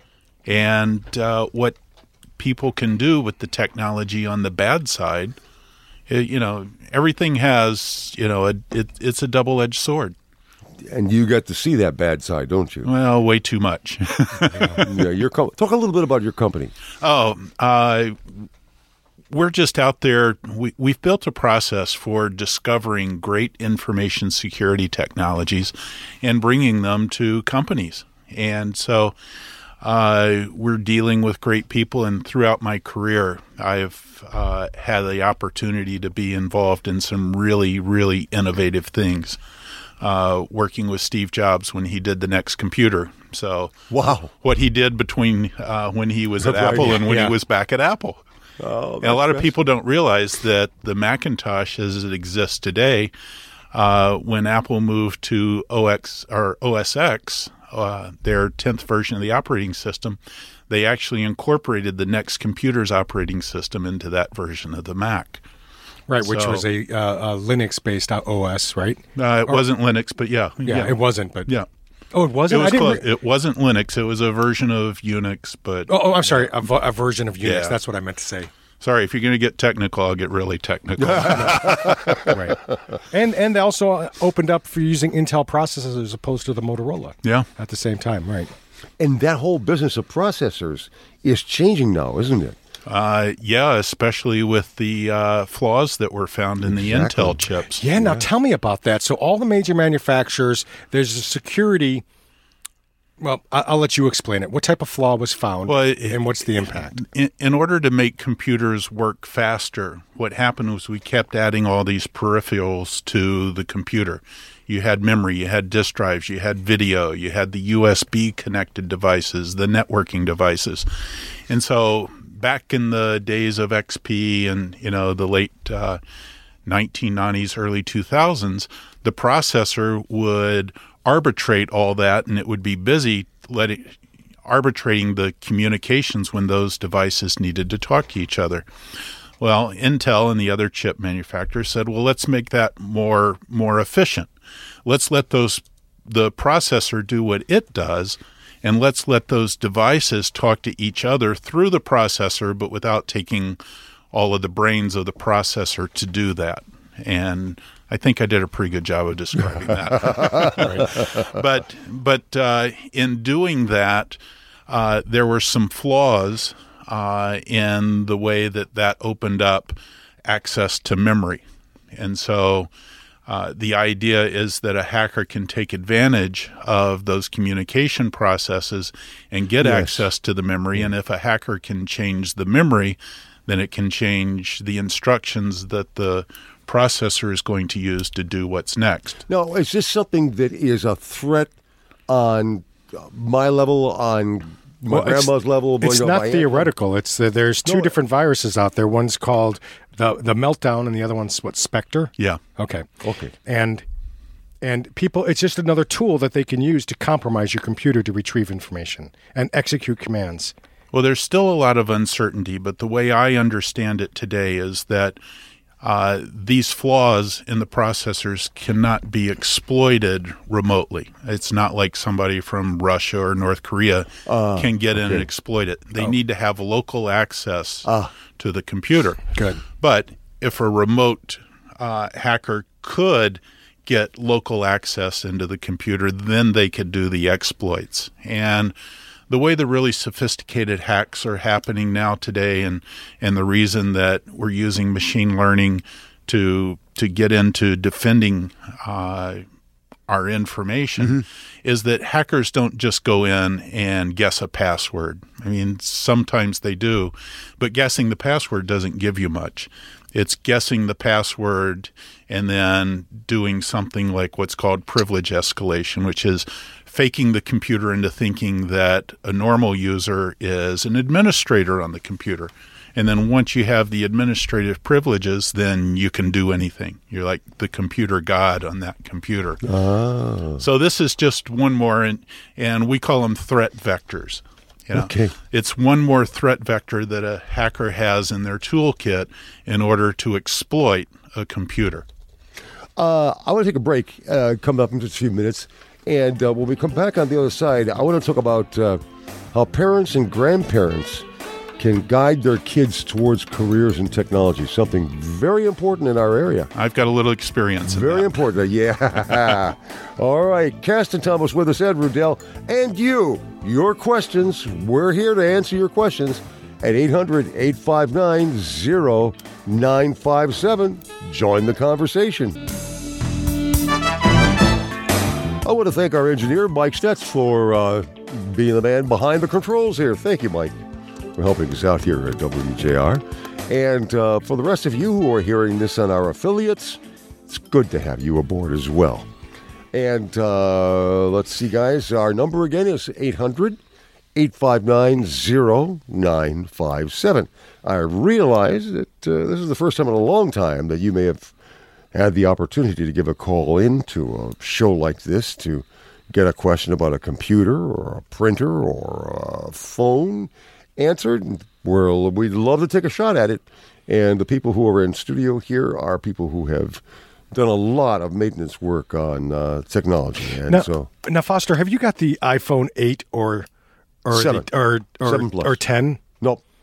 And uh, what people can do with the technology on the bad side, it, you know, everything has, you know, a, it, it's a double-edged sword. And you got to see that bad side, don't you? Well, way too much. yeah, yeah, your com- talk a little bit about your company. Oh, uh, we're just out there. We, we've built a process for discovering great information security technologies and bringing them to companies. And so uh, we're dealing with great people. And throughout my career, I've uh, had the opportunity to be involved in some really, really innovative things. Uh, working with Steve Jobs when he did the next computer. So wow, what he did between uh, when he was at right. Apple and when yeah. he was back at Apple. Oh, and a lot of people don't realize that the Macintosh as it exists today, uh, when Apple moved to O X or O S X, uh, their tenth version of the operating system, they actually incorporated the next computer's operating system into that version of the Mac. Right, which so, was a, uh, a Linux-based O S, right? Uh, it or, wasn't Linux, but yeah, yeah. Yeah, it wasn't, but... Yeah. Oh, it wasn't? It, was I didn't re- it wasn't Linux. It was a version of Unix, but... Oh, oh I'm sorry, a, a version of Unix. Yeah. That's what I meant to say. Sorry, if you're going to get technical, I'll get really technical. Right. And and they also opened up for using Intel processors as opposed to the Motorola. Yeah. At the same time, right. And that whole business of processors is changing now, isn't it? Uh, yeah, especially with the uh, flaws that were found in Exactly. the Intel chips. Yeah, now tell me about that. So all the major manufacturers, there's a security... Well, I- I'll let you explain it. What type of flaw was found, Well, it- and what's the impact? In, in order to make computers work faster, what happened was we kept adding all these peripherals to the computer. You had memory, you had disk drives, you had video, you had the U S B connected devices, the networking devices. And so back in the days of X P and, you know, the late uh, nineteen nineties, early two thousands, the processor would arbitrate all that, and it would be busy letting arbitrating the communications when those devices needed to talk to each other. Well, Intel and the other chip manufacturers said, well, let's make that more more efficient. Let's let those the processor do what it does, and let's let those devices talk to each other through the processor, but without taking all of the brains of the processor to do that. And I think I did a pretty good job of describing that. Right. But but uh, in doing that, uh, there were some flaws uh, in the way that that opened up access to memory. And so uh, the idea is that a hacker can take advantage of those communication processes and get Yes. access to the memory. And if a hacker can change the memory, then it can change the instructions that the processor is going to use to do what's next. Now, is this something that is a threat on my level, on my Well, it's- grandma's level? It's you know, not my aunt- theoretical. It's uh, there's two No. different viruses out there. One's called the the Meltdown, and the other one's what, Spectre. Yeah. Okay. Okay. And and people, it's just another tool that they can use to compromise your computer to retrieve information and execute commands. Well, there's still a lot of uncertainty, but the way I understand it today is that uh, these flaws in the processors cannot be exploited remotely. It's not like somebody from Russia or North Korea can get in and exploit it. They need to have local access to the computer. Good. But if a remote uh, hacker could get local access into the computer, then they could do the exploits. And the way the really sophisticated hacks are happening now today, and, and the reason that we're using machine learning to to get into defending uh, our information, mm-hmm. is that hackers don't just go in and guess a password. I mean, sometimes they do, but guessing the password doesn't give you much. It's guessing the password and then doing something like what's called privilege escalation, which is faking the computer into thinking that a normal user is an administrator on the computer. And then once you have the administrative privileges, then you can do anything. You're like the computer god on that computer. Oh. So this is just one more, and, and we call them threat vectors. You know? Okay. It's one more threat vector that a hacker has in their toolkit in order to exploit a computer. Uh, I want to take a break, uh, coming up in just a few minutes. And uh, when we come back on the other side, I want to talk about uh, how parents and grandparents can guide their kids towards careers in technology, something very important in our area. I've got a little experience in Very that. important, yeah. All right, Caston Thomas with us, Ed Rudell, and you. Your questions, we're here to answer your questions at eight hundred, eight five nine, zero nine five seven. Join the conversation. I want to thank our engineer, Mike Stetz, for uh, being the man behind the controls here. Thank you, Mike, for helping us out here at W J R. And uh, for the rest of you who are hearing this on our affiliates, it's good to have you aboard as well. And uh, let's see, guys, our number again is eight hundred, eight five nine, zero nine five seven. I realize that uh, this is the first time in a long time that you may have had the opportunity to give a call in to a show like this to get a question about a computer or a printer or a phone answered. Well, we'd love to take a shot at it. And the people who are in studio here are people who have done a lot of maintenance work on uh, technology. And now, so, now, Foster, have you got the iPhone eight or or Seven. or or, Seven plus. or ten? nope.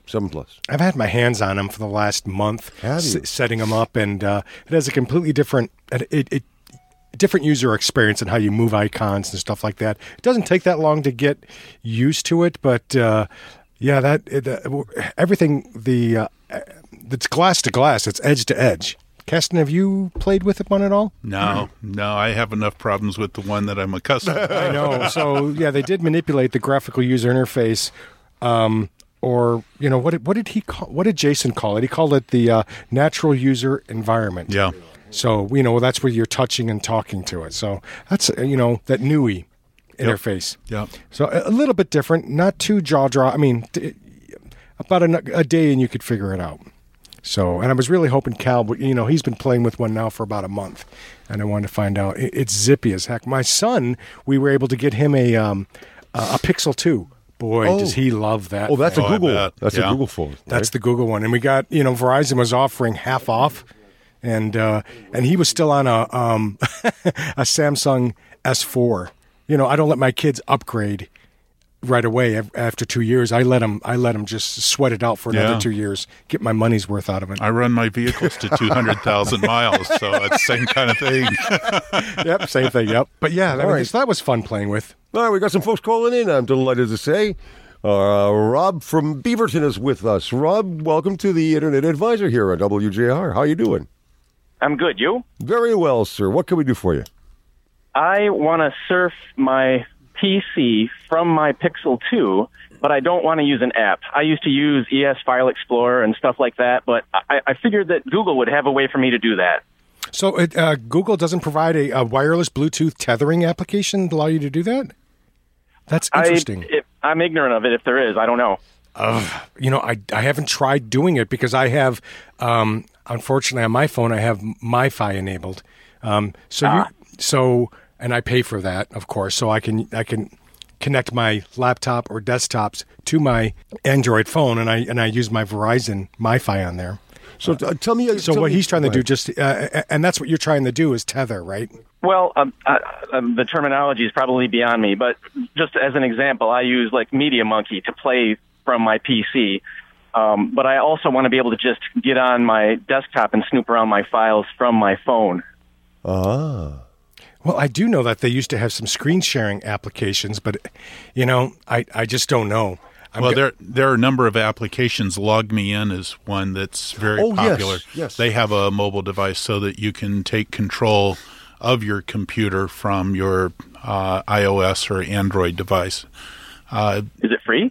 seven Plus. I've had my hands on them for the last month, s- setting them up, and uh, it has a completely different it, it different user experience and how you move icons and stuff like that. It doesn't take that long to get used to it, but uh, yeah, that it, uh, everything the uh, it's glass to glass, it's edge to edge. Keston, have you played with one at all? No, no, I have enough problems with the one that I'm accustomed to. I know. So, yeah, they did manipulate the graphical user interface, um, or, you know, what did, what did he call, what did Jason call it? He called it the uh, natural user environment. Yeah. So, you know, that's where you're touching and talking to it. So that's, you know, that N U I interface. Yeah. So a, a little bit different, not too jaw-draw. I mean, t- about a, a day and you could figure it out. So, and I was really hoping Cal, but you know, he's been playing with one now for about a month, and I wanted to find out. It, it's zippy as heck. My son, we were able to get him a um, a Pixel two. Boy, oh. does he love that! Oh, that's thing. a Google. Oh, that's yeah. a Google phone. Right? That's the Google one, and we got you know Verizon was offering half off, and uh, and he was still on a um, a Samsung S four. You know, I don't let my kids upgrade right away after two years. I let them I let them just sweat it out for another yeah. two years, get my money's worth out of it. I run my vehicles to two hundred thousand miles, so it's the same kind of thing. Yep, same thing, yep. But yeah, I mean, right. that was fun playing with. All right, we got some folks calling in, I'm delighted to say. Uh, Rob from Beaverton is with us. Rob, welcome to the Internet Advisor here on W J R. How you doing? I'm good. You? Very well, sir. What can we do for you? I want to surf my P C from my Pixel two, but I don't want to use an app. I used to use E S File Explorer and stuff like that, but I, I figured that Google would have a way for me to do that. So it, uh, Google doesn't provide a, a wireless Bluetooth tethering application to allow you to do that? That's interesting. I, it, I'm ignorant of it if there is. I don't know. Uh, you know, I, I haven't tried doing it because I have, um, unfortunately, on my phone, I have MiFi enabled. Um, so ah. you, so... And I pay for that, of course, so I can I can connect my laptop or desktops to my Android phone, and I and I use my Verizon MiFi on there. So uh, tell me. So tell what me, he's trying to do, just uh, and that's what you're trying to do, is tether, right? Well, um, uh, um, the terminology is probably beyond me, but just as an example, I use like Media Monkey to play from my P C, um, but I also want to be able to just get on my desktop and snoop around my files from my phone. Ah. Well, I do know that they used to have some screen sharing applications, but, you know, I, I just don't know. I'm well, go- there there are a number of applications. LogMeIn is one that's very oh, popular. Yes, yes. They have a mobile device so that you can take control of your computer from your uh, iOS or Android device. Uh, is it free?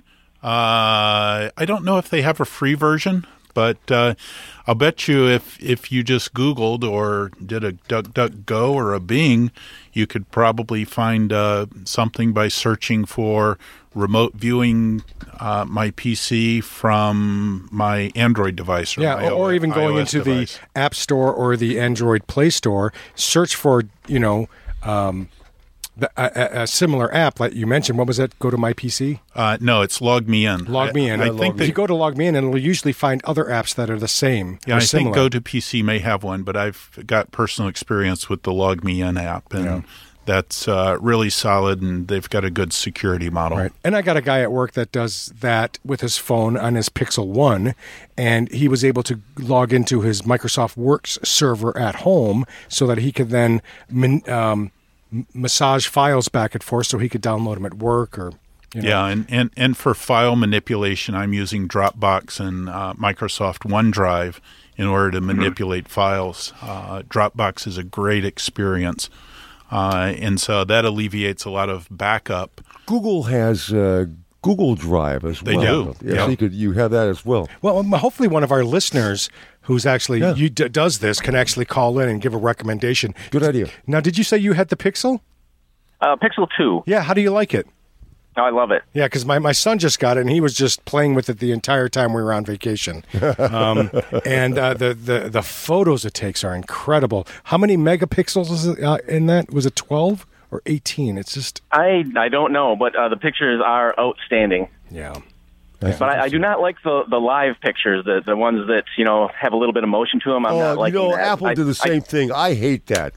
Uh, I don't know if they have a free version. But uh, I'll bet you if, if you just Googled or did a DuckDuckGo or a Bing, you could probably find uh, something by searching for remote viewing uh, my P C from my Android device. Or yeah, my or, or even going iOS into device. the App Store or the Android Play Store, search for, you know, um, the, a, a similar app like you mentioned. What was that? Go to My P C? Uh, no, it's LogMeIn. LogMeIn. I, I I think if you go to LogMeIn, it'll usually find other apps that are the same. Yeah, or I similar. think GoToPC may have one, but I've got personal experience with the LogMeIn app, and yeah. that's uh, really solid, and they've got a good security model. Right. And I got a guy at work that does that with his phone on his Pixel one, and he was able to log into his Microsoft Works server at home so that he could then um, massage files back and forth so he could download them at work or you know. Yeah, and, and, and for file manipulation, I'm using Dropbox and uh, Microsoft OneDrive in order to manipulate mm-hmm. files. Uh, Dropbox is a great experience, uh, and so that alleviates a lot of backup. Google has uh, Google Drive as they well. They yeah, do. Yeah. So you could you have that as well. Well, hopefully one of our listeners who's actually yeah. you d- does this can actually call in and give a recommendation. Good idea. Now, did you say you had the Pixel? Uh, Pixel two. Yeah. How do you like it? Oh, I love it. Yeah, because my, my son just got it, and he was just playing with it the entire time we were on vacation. Um, and uh, the, the, the photos it takes are incredible. How many megapixels is it, uh, in that? Was it twelve or eighteen? It's just... I, I don't know, but uh, the pictures are outstanding. Yeah. But I, I do not like the, the live pictures, the the ones that, you know, have a little bit of motion to them. I'm oh, not liking you know, that. Apple I, did the same I, thing. I hate that.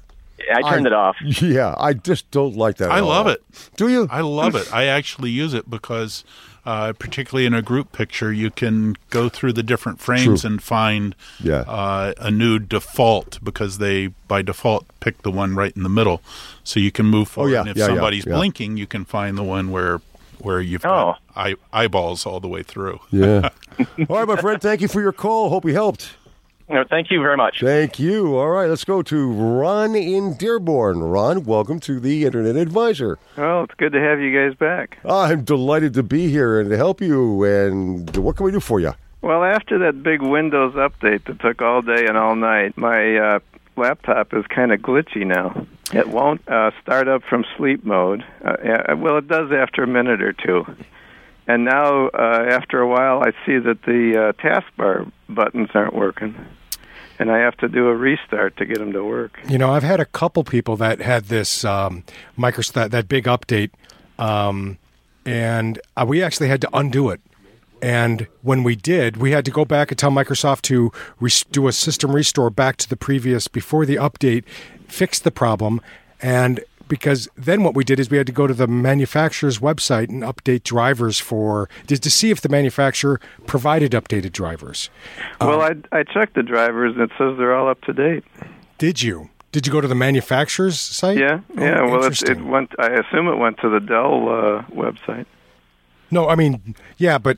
I turned I, it off. Yeah, I just don't like that. I at love all. it. Do you? I love it. I actually use it because, uh, particularly in a group picture, you can go through the different frames True. and find Yeah. uh, a new default because they, by default, pick the one right in the middle. So you can move forward. yeah, And if yeah, yeah, somebody's yeah. blinking, you can find the one where where you've Oh. got eye, eyeballs all the way through. Yeah. All right, my friend. Thank you for your call. Hope we helped. No, thank you very much. Thank you. All right, let's go to Ron in Dearborn. Ron, welcome to the Internet Advisor. Well, it's good to have you guys back. I'm delighted to be here and to help you. And what can we do for you? Well, after that big Windows update that took all day and all night, my uh, laptop is kind of glitchy now. It won't uh, start up from sleep mode. Uh, well, it does after a minute or two. And now, uh, after a while, I see that the uh, taskbar buttons aren't working. And I have to do a restart to get them to work. You know, I've had a couple people that had this um, Microsoft, that, that big update, um, and uh, we actually had to undo it. And when we did, we had to go back and tell Microsoft to res- do a system restore back to the previous, before the update fixed the problem. And because then what we did is we had to go to the manufacturer's website and update drivers for, just to see if the manufacturer provided updated drivers. Well, Um, I, I checked the drivers, and it says they're all up to date. Did you? Did you go to the manufacturer's site? Yeah, Oh, yeah. Well, it, it interesting. went. I assume it went to the Dell uh, website. No, I mean, yeah, but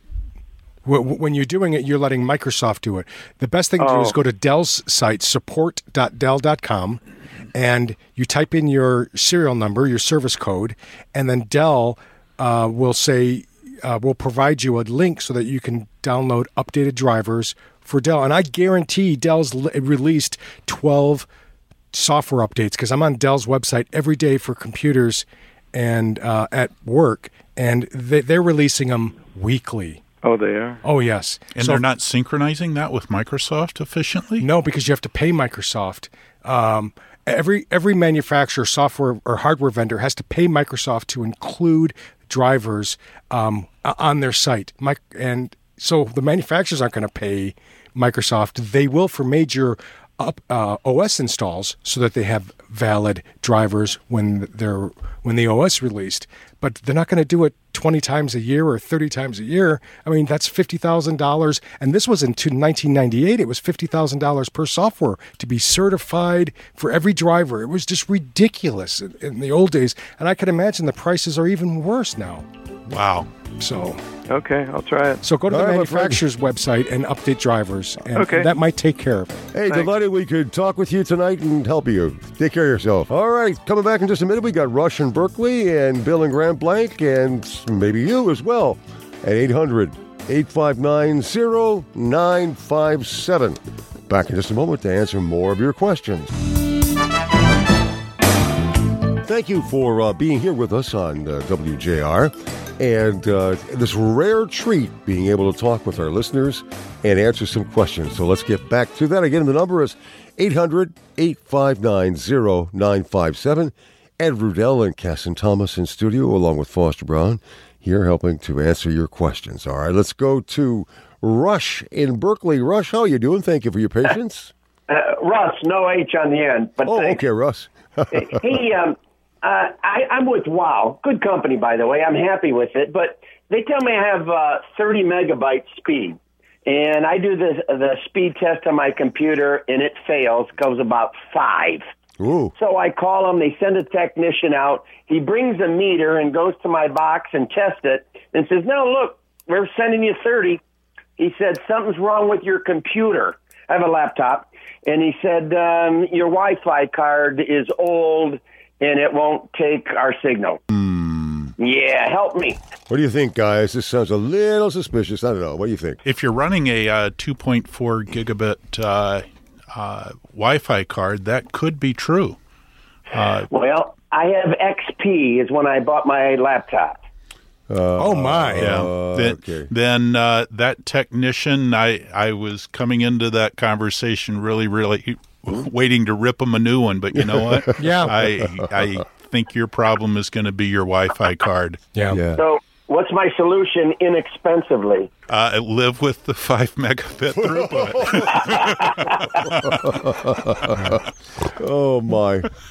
w- w- when you're doing it, you're letting Microsoft do it. The best thing to do Oh. is go to Dell's site, support dot dell dot com, and you type in your serial number, your service code, and then Dell uh, will say, uh, will provide you a link so that you can download updated drivers for Dell. And I guarantee Dell's l- released twelve software updates, because I'm on Dell's website every day for computers and uh, at work, and they, they're releasing them weekly. Oh, they are. Oh, yes. And So- they're not synchronizing that with Microsoft efficiently? No, because you have to pay Microsoft. Um, every every manufacturer, software or hardware vendor has to pay Microsoft to include drivers um, o- on their site. Mic- and so the manufacturers aren't going to pay Microsoft. They will for major up, uh, O S installs, so that they have valid drivers when they're when the O S released. But they're not going to do it twenty times a year or thirty times a year. I mean, that's fifty thousand dollars. And this was in nineteen ninety-eight. It was fifty thousand dollars per software to be certified for every driver. It was just ridiculous in, in the old days. And I can imagine the prices are even worse now. Wow. So, Okay, I'll try it. so go to All the right, my friend. manufacturer's website and update drivers. And Okay. that might take care of it. Hey, Thanks. delighted we could talk with you tonight and help you. Take care of yourself. All right, coming back in just a minute, we got Rush in Berkeley and Bill and Grand Blanc, and maybe you as well, at eight hundred, eight five nine, zero nine five seven. Back in just a moment to answer more of your questions. Thank you for uh, being here with us on uh, W J R. And uh, this rare treat, being able to talk with our listeners and answer some questions. So let's get back to that. Again, the number is eight hundred, eight five nine, zero nine five seven. Ed Rudell and Casson Thomas in studio, along with Foster Brown, here helping to answer your questions. All right, let's go to Rush in Berkeley. Rush, how are you doing? Thank you for your patience. Uh, Russ, no H on the end. But Oh, thanks. okay, Russ. Hey, um, uh, I, I'm with WoW. Good company, by the way. I'm happy with it. But they tell me I have uh, thirty megabyte speed. And I do the, the speed test on my computer, and it fails, goes about five. Ooh. So I call them. They send a technician out. He brings a meter and goes to my box and tests it and says, no, look, we're sending you thirty. He said, something's wrong with your computer. I have a laptop. And he said, um, your Wi-Fi card is old, and it won't take our signal. Mm. Yeah, help me. What do you think, guys? This sounds a little suspicious. I don't know. What do you think? If you're running a uh, two point four gigabit uh, uh, Wi-Fi card, that could be true. Uh, Well, I have X P is when I bought my laptop. Uh, Oh, my. yeah. Uh, then okay. then uh, that technician, I I was coming into that conversation really, really waiting to rip him a new one, but you know what? Yeah. I I think your problem is going to be your Wi-Fi card. Yeah. Yeah. So what's my solution inexpensively? Uh, live with the five megabit throughput. Oh, my.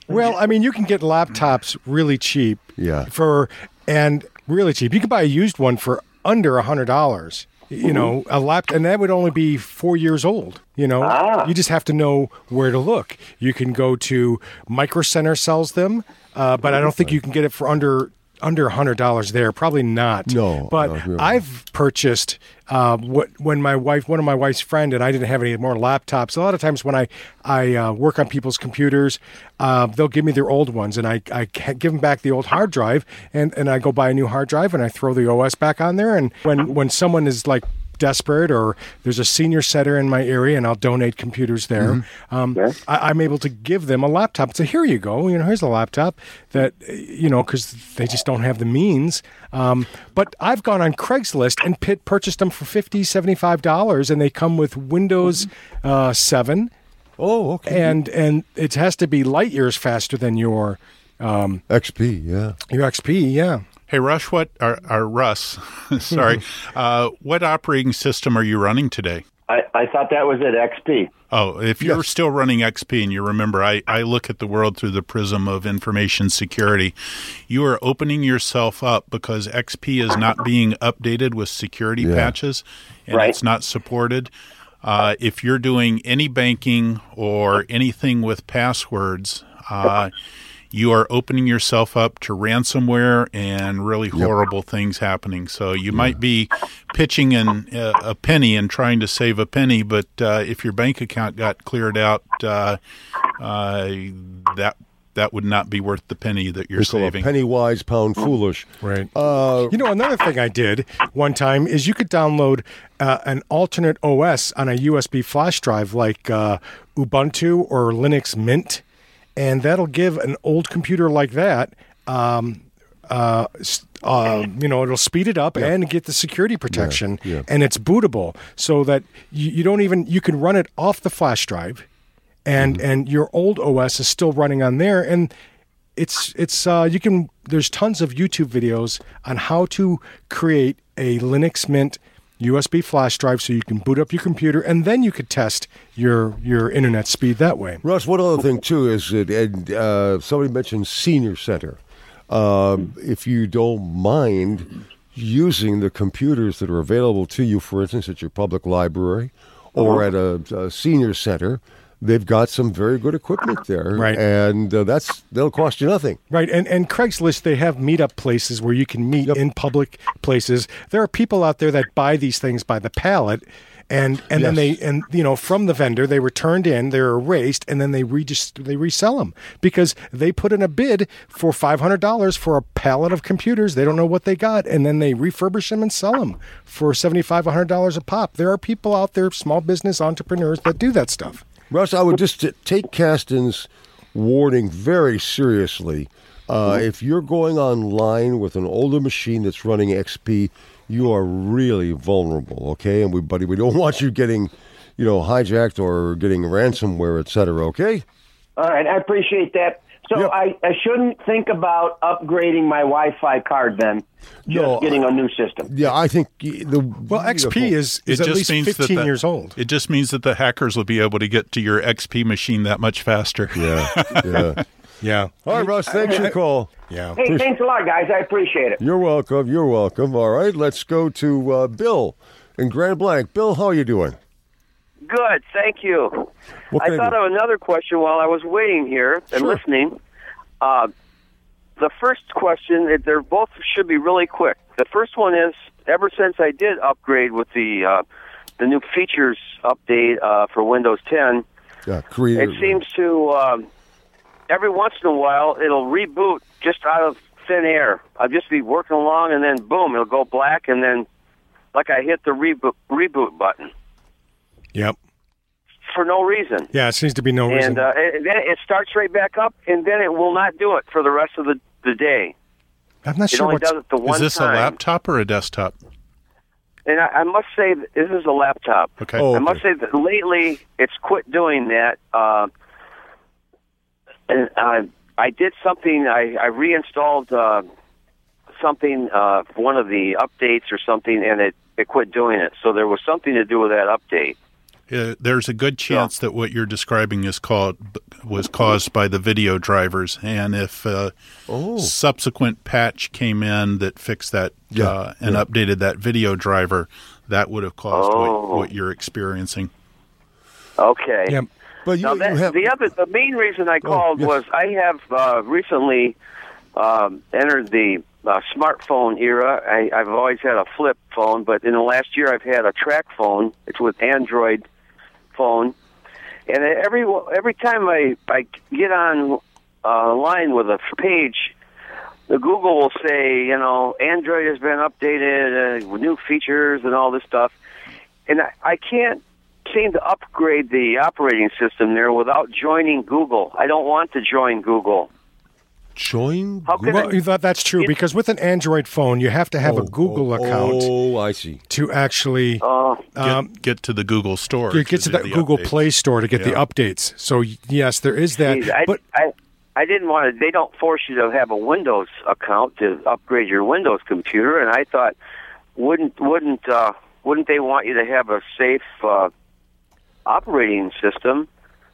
Well, I mean, you can get laptops really cheap. Yeah. For and really cheap. You can buy a used one for under a hundred dollars. You know, a laptop, and that would only be four years old. You know, Ah. you just have to know where to look. You can go to Micro Center sells them, uh, but I don't think you can get it for under under a hundred dollars there. Probably not. No, but no, you're right. I've purchased uh, what when my wife, one of my wife's friend, and I didn't have any more laptops. A lot of times when I I uh, work on people's computers, uh, they'll give me their old ones, and I I ca- give them back the old hard drive, and, and I go buy a new hard drive, and I throw the O S back on there. And when when someone is like desperate, or there's a senior center in my area, and I'll donate computers there. Mm-hmm. Um, I, I'm able to give them a laptop. So here you go. You know, here's a laptop that you know because they just don't have the means. Um, but I've gone on Craigslist and pit, purchased them for fifty dollars, seventy-five dollars, and they come with Windows uh, seven. Oh, okay. And and it has to be light years faster than your um, X P, yeah. your X P. Yeah. Hey, Rush, what, or, or Russ, sorry, uh, what operating system are you running today? I, I thought that was it, X P. Oh, if you're Yes. still running X P and you remember, I, I look at the world through the prism of information security. You are opening yourself up because X P is not being updated with security Yeah. patches and Right. it's not supported. Uh, if you're doing any banking or anything with passwords, uh, you are opening yourself up to ransomware and really horrible things happening. So you might be pitching in a, a penny and trying to save a penny, but uh, if your bank account got cleared out, uh, uh, that that would not be worth the penny that you're They call it saving. penny wise, pound foolish. Right. Uh, You know, another thing I did one time is you could download uh, an alternate O S on a U S B flash drive like uh, Ubuntu or Linux Mint, and that'll give an old computer like that, um, uh, s- uh, you know, it'll speed it up and get the security protection, yeah. and it's bootable so that you, you don't even, you can run it off the flash drive, and Mm-hmm. and your old O S is still running on there, and it's it's uh, you can there's tons of YouTube videos on how to create a Linux Mint U S B flash drive so you can boot up your computer, and then you could test your your internet speed that way. Russ, one other thing, too, is that and, uh, somebody mentioned Senior Center. Um, if you don't mind using the computers that are available to you, for instance, at your public library or at a, a senior center, they've got some very good equipment there. Right. And uh, that's that'll cost you nothing. Right, and and Craigslist, they have meetup places where you can meet in public places. There are people out there that buy these things by the pallet, and and then Yes. they and you know from the vendor they were turned in, they're erased, and then they re they resell them because they put in a bid for five hundred dollars for a pallet of computers. They don't know what they got, and then they refurbish them and sell them for seventy five, a hundred dollars a pop. There are people out there, small business entrepreneurs, that do that stuff. Russ, I would just t- take Kasten's warning very seriously. Uh, if you're going online with an older machine that's running X P, you are really vulnerable, okay? And we, buddy, we don't want you getting, you know, hijacked or getting ransomware, et cetera, okay? All right, I appreciate that. So Yep. I, I shouldn't think about upgrading my Wi-Fi card then, just No, getting a new system. Yeah, I think the Well, X P is is at least fifteen the, years old. It just means that the hackers will be able to get to your X P machine that much faster. Yeah, yeah. Yeah. All right, Russ, thanks for the call. Yeah. Hey, thanks a lot, guys. I appreciate it. You're welcome. You're welcome. All right, let's go to uh, Bill in Grand Blanc. Bill, how are you doing? Good, thank you. What I can I thought do? of another question while I was waiting here and Sure. listening. Uh, the first question, it- they're both should be really quick. The first one is, ever since I did upgrade with the uh, the new features update uh, for Windows ten, Yeah, creator. it seems to um, every once in a while it'll reboot just out of thin air. I'll just be working along and then boom, it'll go black, and then like I hit the reboot reboot button Yep. for no reason. Yeah, it seems to be no reason. And uh, it, then it starts right back up, and then it will not do it for the rest of the, the day. I'm not It sure only what's does it the one Is this time. a laptop or a desktop? And I, I must say, that this is a laptop. Okay. Oh, I must say that lately it's quit doing that. Uh, and I, I did something. I, I reinstalled uh, something, uh, one of the updates or something, and it, it quit doing it. So there was something to do with that update. Uh, there's a good chance yeah. that what you're describing is called was caused by the video drivers, and if a oh. subsequent patch came in that fixed that yeah. uh, and yeah. updated that video driver, that would have caused oh. what, what you're experiencing. Okay. Yeah. But you, now that, you have, the other, the main reason I called oh, yes. was I have uh, recently um, entered the uh, smartphone era. I, I've always had a flip phone, but in the last year I've had a track phone. It's with Android phone, and every every time I I get on uh, line with a page, the Google will say, you know, Android has been updated uh, with new features and all this stuff, and I, I can't seem to upgrade the operating system there without joining Google. I don't want to join Google. Join How Google? Well, you thought that's true, because with an Android phone, you have to have oh, a Google oh, account. Oh, I see. To actually uh, um, get, get to the Google Store. Get, get to the, the Google updates. Play Store to get yeah. the updates. So, yes, there is that. Geez, I, but I, I didn't want to, they don't force you to have a Windows account to upgrade your Windows computer, and I thought, wouldn't, wouldn't, uh, wouldn't they want you to have a safe uh, operating system?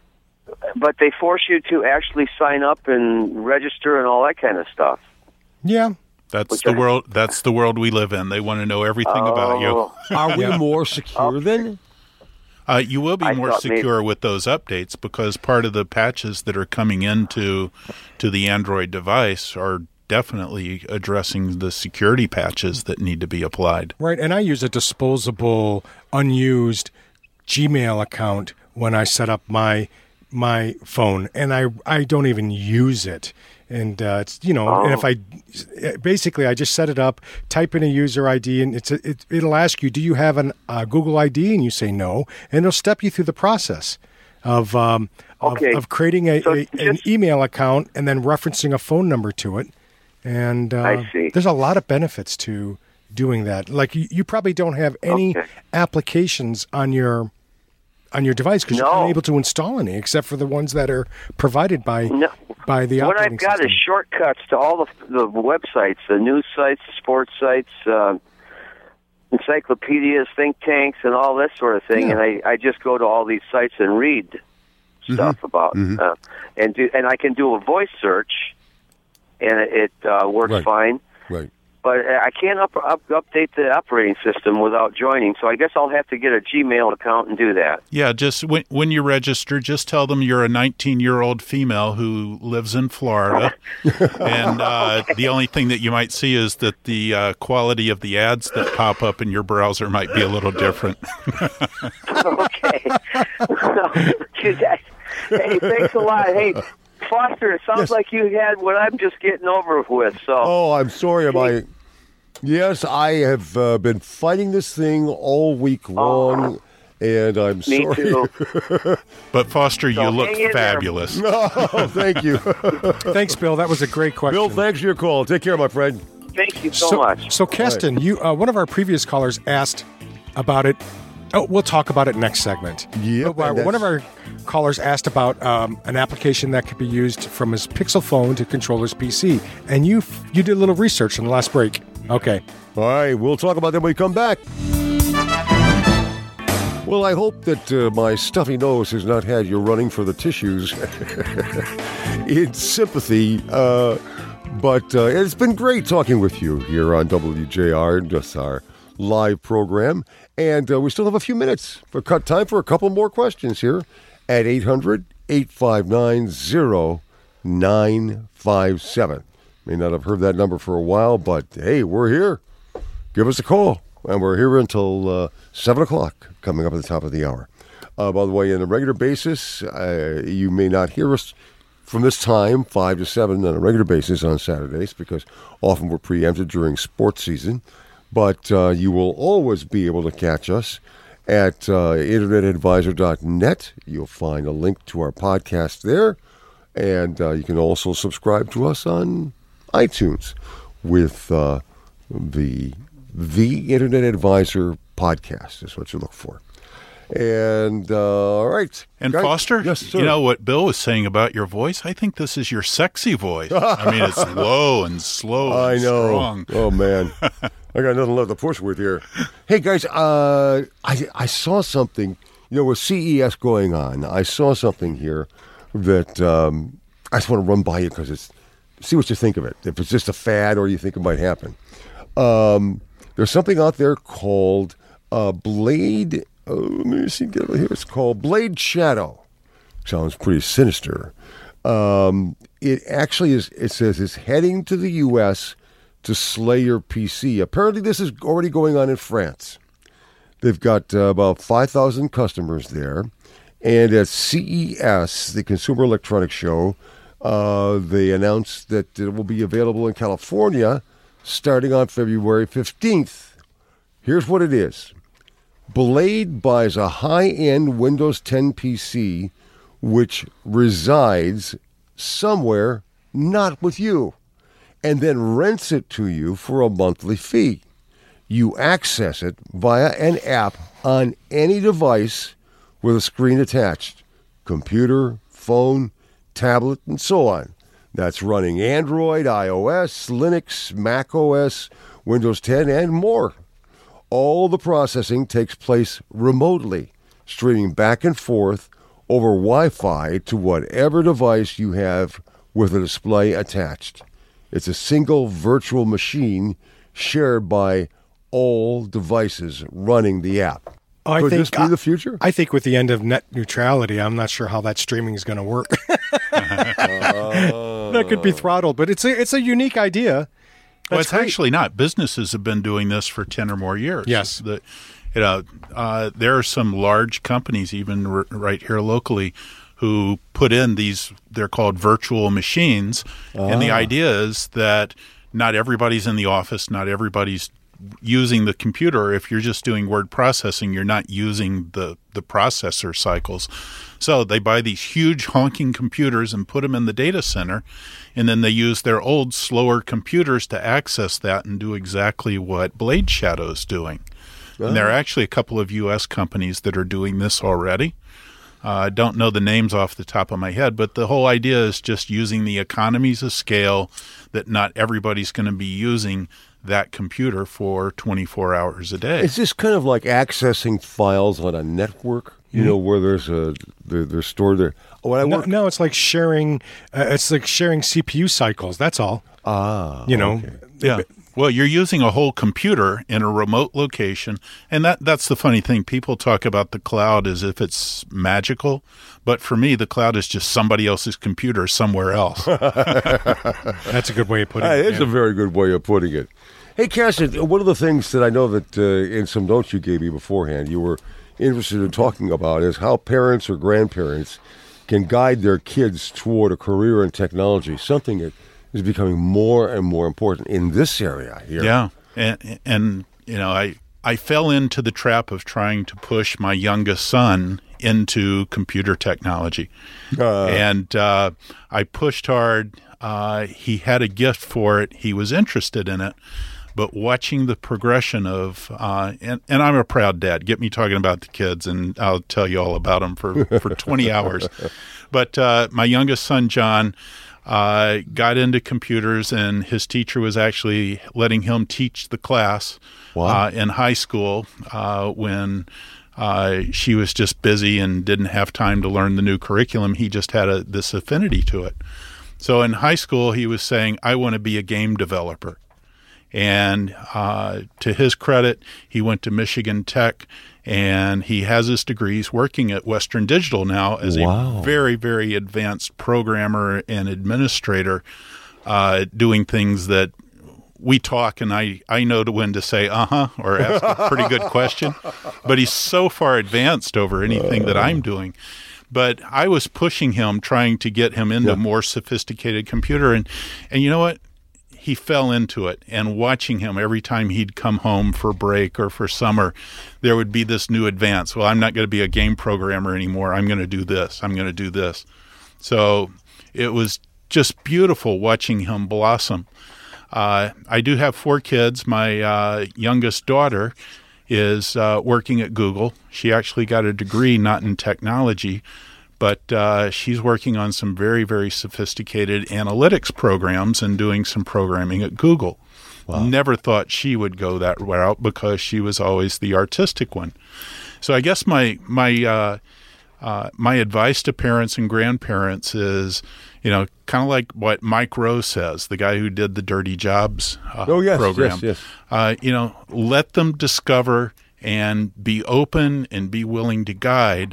But they force you to actually sign up and register and all that kind of stuff. Yeah, that's Which the I, world. That's the world we live in. They want to know everything oh. about you. Are we yeah. more secure oh. then? Uh, you will be I more secure maybe. with those updates, because part of the patches that are coming into to the Android device are definitely addressing the security patches that need to be applied. Right, and I use a disposable, unused Gmail account when I set up my. my phone, and I I don't even use it, and uh, it's you know, oh. and if I basically I just set it up, type in a user I D, and it's a, it, it'll ask you, do you have an uh, Google I D, and you say no, and it'll step you through the process of um okay. of, of creating a, so a an email account and then referencing a phone number to it, and uh, I see. There's a lot of benefits to doing that. Like you, you probably don't have any okay. applications on your. on your device, because no. you're unable to install any except for the ones that are provided by no. by the what operating I've got system. is shortcuts to all the, the websites, the news sites, the sports sites, uh, encyclopedias, think tanks, and all this sort of thing. Yeah. And I, I just go to all these sites and read mm-hmm. stuff about mm-hmm. uh, and do and I can do a voice search, and it, it uh, works right. fine. Right. But I can't up, up, update the operating system without joining, so I guess I'll have to get a Gmail account and do that. Yeah, just when, when you register, just tell them you're a nineteen-year-old female who lives in Florida, and uh, okay. the only thing that you might see is that the uh, quality of the ads that pop up in your browser might be a little different. Okay. Hey, thanks a lot. Hey, Foster, it sounds yes. like you had what I'm just getting over with. So. Oh, I'm sorry. Am I? Yes, I have uh, been fighting this thing all week long, oh, and I'm me sorry. Too. But Foster, so you look fabulous. No, thank you. Thanks, Bill. That was a great question. Bill, thanks for your call. Take care, my friend. Thank you so, so much. So, Keston, right. you uh, one of our previous callers asked about it. Oh, we'll talk about it next segment. Yeah. One of our callers asked about um, an application that could be used from his Pixel phone to control his P C, and you you did a little research on the last break. Okay. All right, we'll talk about that when we come back. Well, I hope that uh, my stuffy nose has not had you running for the tissues in sympathy, uh, but uh, it's been great talking with you here on W J R, just our live program. And uh, we still have a few minutes for cut time for a couple more questions here at eight hundred, eight five nine, oh nine five seven. May not have heard that number for a while, but hey, we're here. Give us a call. And we're here until uh, seven o'clock, coming up at the top of the hour. Uh, by the way, on a regular basis, uh, you may not hear us from this time, five to seven, on a regular basis on Saturdays, because often we're preempted during sports season. But uh, you will always be able to catch us at uh, internet advisor dot net. You'll find a link to our podcast there. And uh, you can also subscribe to us on iTunes with uh, the The Internet Advisor podcast is what you look for. And, uh, all right. And Guys, Foster, yes, sir. You know what Bill was saying about your voice? I think this is your sexy voice. I mean, it's low and slow I and know. strong. Oh, man. I got nothing left to push with here. Hey, guys, uh, I, I saw something. You know, with C E S going on, I saw something here that um, I just want to run by you because it's see what you think of it. If it's just a fad or you think it might happen. Um, there's something out there called uh, Blade. Oh, let me see. Get it here. It's called Blade Shadow. Sounds pretty sinister. Um, it actually is. It says it's heading to the U S to slay your P C. Apparently, this is already going on in France. They've got uh, about five thousand customers there. And at C E S, the Consumer Electronics Show, uh, they announced that it will be available in California starting on February fifteenth. Here's what it is. Blade buys a high-end Windows ten P C which resides somewhere not with you, and then rents it to you for a monthly fee. You access it via an app on any device with a screen attached, computer, phone, tablet, and so on. That's running Android, iOS, Linux, Mac O S, Windows ten, and more. All the processing takes place remotely, streaming back and forth over Wi-Fi to whatever device you have with a display attached. It's a single virtual machine shared by all devices running the app. Oh, I Could think, this be the future? I think with the end of net neutrality, I'm not sure how that streaming is going to work. uh, that could be throttled, but it's a, it's a unique idea. That's well, it's great. actually not. Businesses have been doing this for ten or more years. Yes. The, you know, uh, there are some large companies, even r- right here locally, who put in these, they're called virtual machines. Ah. And the idea is that not everybody's in the office, not everybody's using the computer. If you're just doing word processing, you're not using the, the processor cycles. So they buy these huge honking computers and put them in the data center, and then they use their old, slower computers to access that and do exactly what Blade Shadow is doing. Oh. And there are actually a couple of U S companies that are doing this already. I uh, don't know the names off the top of my head, but the whole idea is just using the economies of scale that not everybody's going to be using that computer for twenty-four hours a day. It's just kind of like accessing files on a network, you mm-hmm. know, where there's a they're, they're stored there. When I no, work, no, it's like sharing. Uh, it's like sharing C P U cycles. That's all. Ah, you know, okay. yeah. Well, you're using a whole computer in a remote location, and that that's the funny thing. People talk about the cloud as if it's magical, but for me, the cloud is just somebody else's computer somewhere else. That's a good way of putting it. It It's yeah. a very good way of putting it. Hey, Cassidy, one of the things that I know that uh, in some notes you gave me beforehand, you were interested in talking about is how parents or grandparents can guide their kids toward a career in technology, something that is becoming more and more important in this area here. Yeah, and, and you know, I, I fell into the trap of trying to push my youngest son into computer technology. Uh, and uh, I pushed hard. Uh, he had a gift for it. He was interested in it. But watching the progression of, uh, and, and I'm a proud dad. Get me talking about the kids, and I'll tell you all about them for, for twenty hours. But uh, my youngest son, John, uh, got into computers, and his teacher was actually letting him teach the class wow. uh, in high school uh, when uh, she was just busy and didn't have time to learn the new curriculum. He just had a, this affinity to it. So in high school, he was saying, I want to be a game developer. And uh, to his credit, he went to Michigan Tech, and he has his degrees working at Western Digital now as wow. a very, very advanced programmer and administrator, uh, doing things that we talk, and I, I know to when to say uh-huh or ask a pretty good question. But he's so far advanced over anything that I'm doing. But I was pushing him, trying to get him into yeah. more sophisticated computer. And, and you know what? He fell into it, and watching him every time he'd come home for break or for summer, there would be this new advance. Well, I'm not going to be a game programmer anymore. I'm going to do this. I'm going to do this. So it was just beautiful watching him blossom. Uh, I do have four kids. My uh, youngest daughter is uh, working at Google. She actually got a degree not in technology, but uh, she's working on some very, very sophisticated analytics programs and doing some programming at Google. Wow. Never thought she would go that route because she was always the artistic one. So I guess my my uh, uh, my advice to parents and grandparents is, you know, kind of like what Mike Rowe says, the guy who did the Dirty Jobs uh, oh, yes, program. Yes, yes. Uh, you know, let them discover and be open and be willing to guide,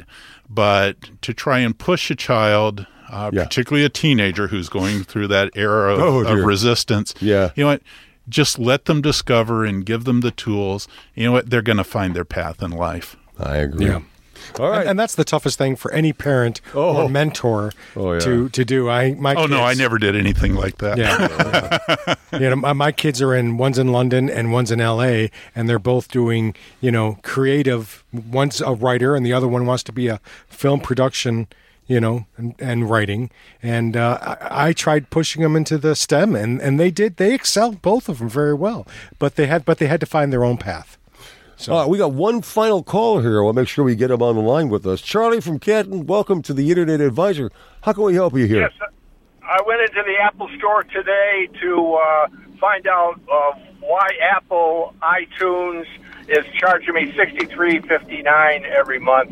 but to try and push a child, uh, yeah. particularly a teenager who's going through that era of, oh, of resistance, yeah. you know what? Just let them discover and give them the tools. You know what? They're going to find their path in life. I agree. Yeah. All right. And, and that's the toughest thing for any parent oh. or mentor oh, yeah. to, to do. I my Oh, kids, no, I never did anything like that. Yeah. yeah. You know, my, my kids are in, one's in London and one's in L A, and they're both doing, you know, creative. One's a writer and the other one wants to be a film production, you know, and, and writing. And uh, I, I tried pushing them into the STEM, and, and they did. They excelled, both of them, very well. But they had, but they had to find their own path. So uh, we got one final call here. I'll make sure we get him on the line with us. Charlie from Canton, welcome to the Internet Advisor. How can we help you here? Yes, I went into the Apple store today to uh, find out uh, why Apple iTunes is charging me sixty-three fifty-nine every month.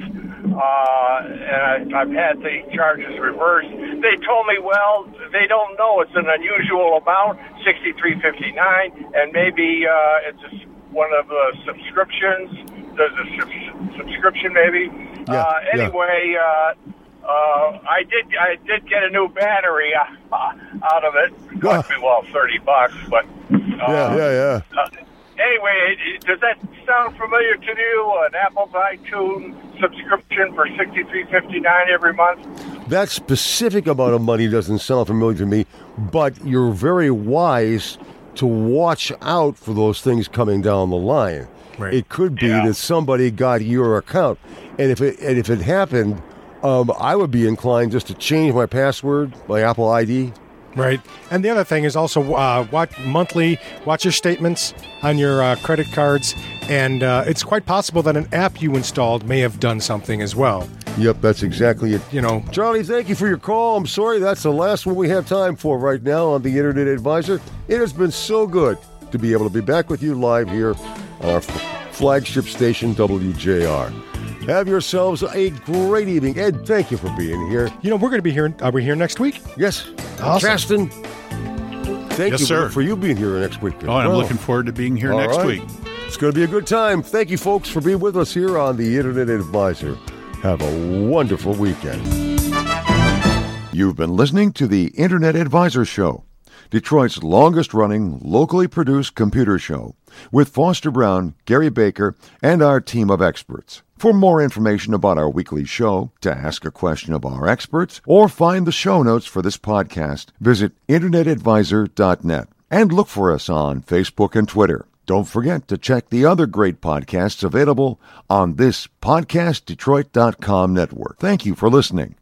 Uh, and I, I've had the charges reversed. They told me, well, they don't know. It's an unusual amount, sixty-three fifty-nine, and maybe uh, it's a, one of the subscriptions. There's a sub- subscription, maybe. Yeah, uh, anyway, yeah. uh, uh, I did. I did get a new battery uh, out of it. It cost me well thirty bucks, but uh, yeah, yeah, yeah. Uh, Anyway, does that sound familiar to you? An Apple's iTunes subscription for sixty-three fifty-nine every month? That specific amount of money doesn't sound familiar to me, but you're very wise to watch out for those things coming down the line. Right. It could be yeah. that somebody got your account, and if it and if it happened, um, I would be inclined just to change my password, my Apple I D. Right. And the other thing is also uh, watch monthly, watch your statements on your uh, credit cards. And uh, it's quite possible that an app you installed may have done something as well. Yep, that's exactly it. You know, Charlie, thank you for your call. I'm sorry, that's the last one we have time for right now on the Internet Advisor. It has been so good to be able to be back with you live here on our f- flagship station, W J R. Have yourselves a great evening. Ed, thank you for being here. You know, we're going to be here. Are we here next week? Yes. Awesome. Caston, thank yes, you sir. For, for you being here next week. Oh, and I'm looking forward to being here All next right. week. It's going to be a good time. Thank you, folks, for being with us here on the Internet Advisor. Have a wonderful weekend. You've been listening to the Internet Advisor Show, Detroit's longest-running, locally produced computer show, with Foster Brown, Gary Baker, and our team of experts. For more information about our weekly show, to ask a question of our experts, or find the show notes for this podcast, visit internet advisor dot net and look for us on Facebook and Twitter. Don't forget to check the other great podcasts available on this podcast detroit dot com network. Thank you for listening.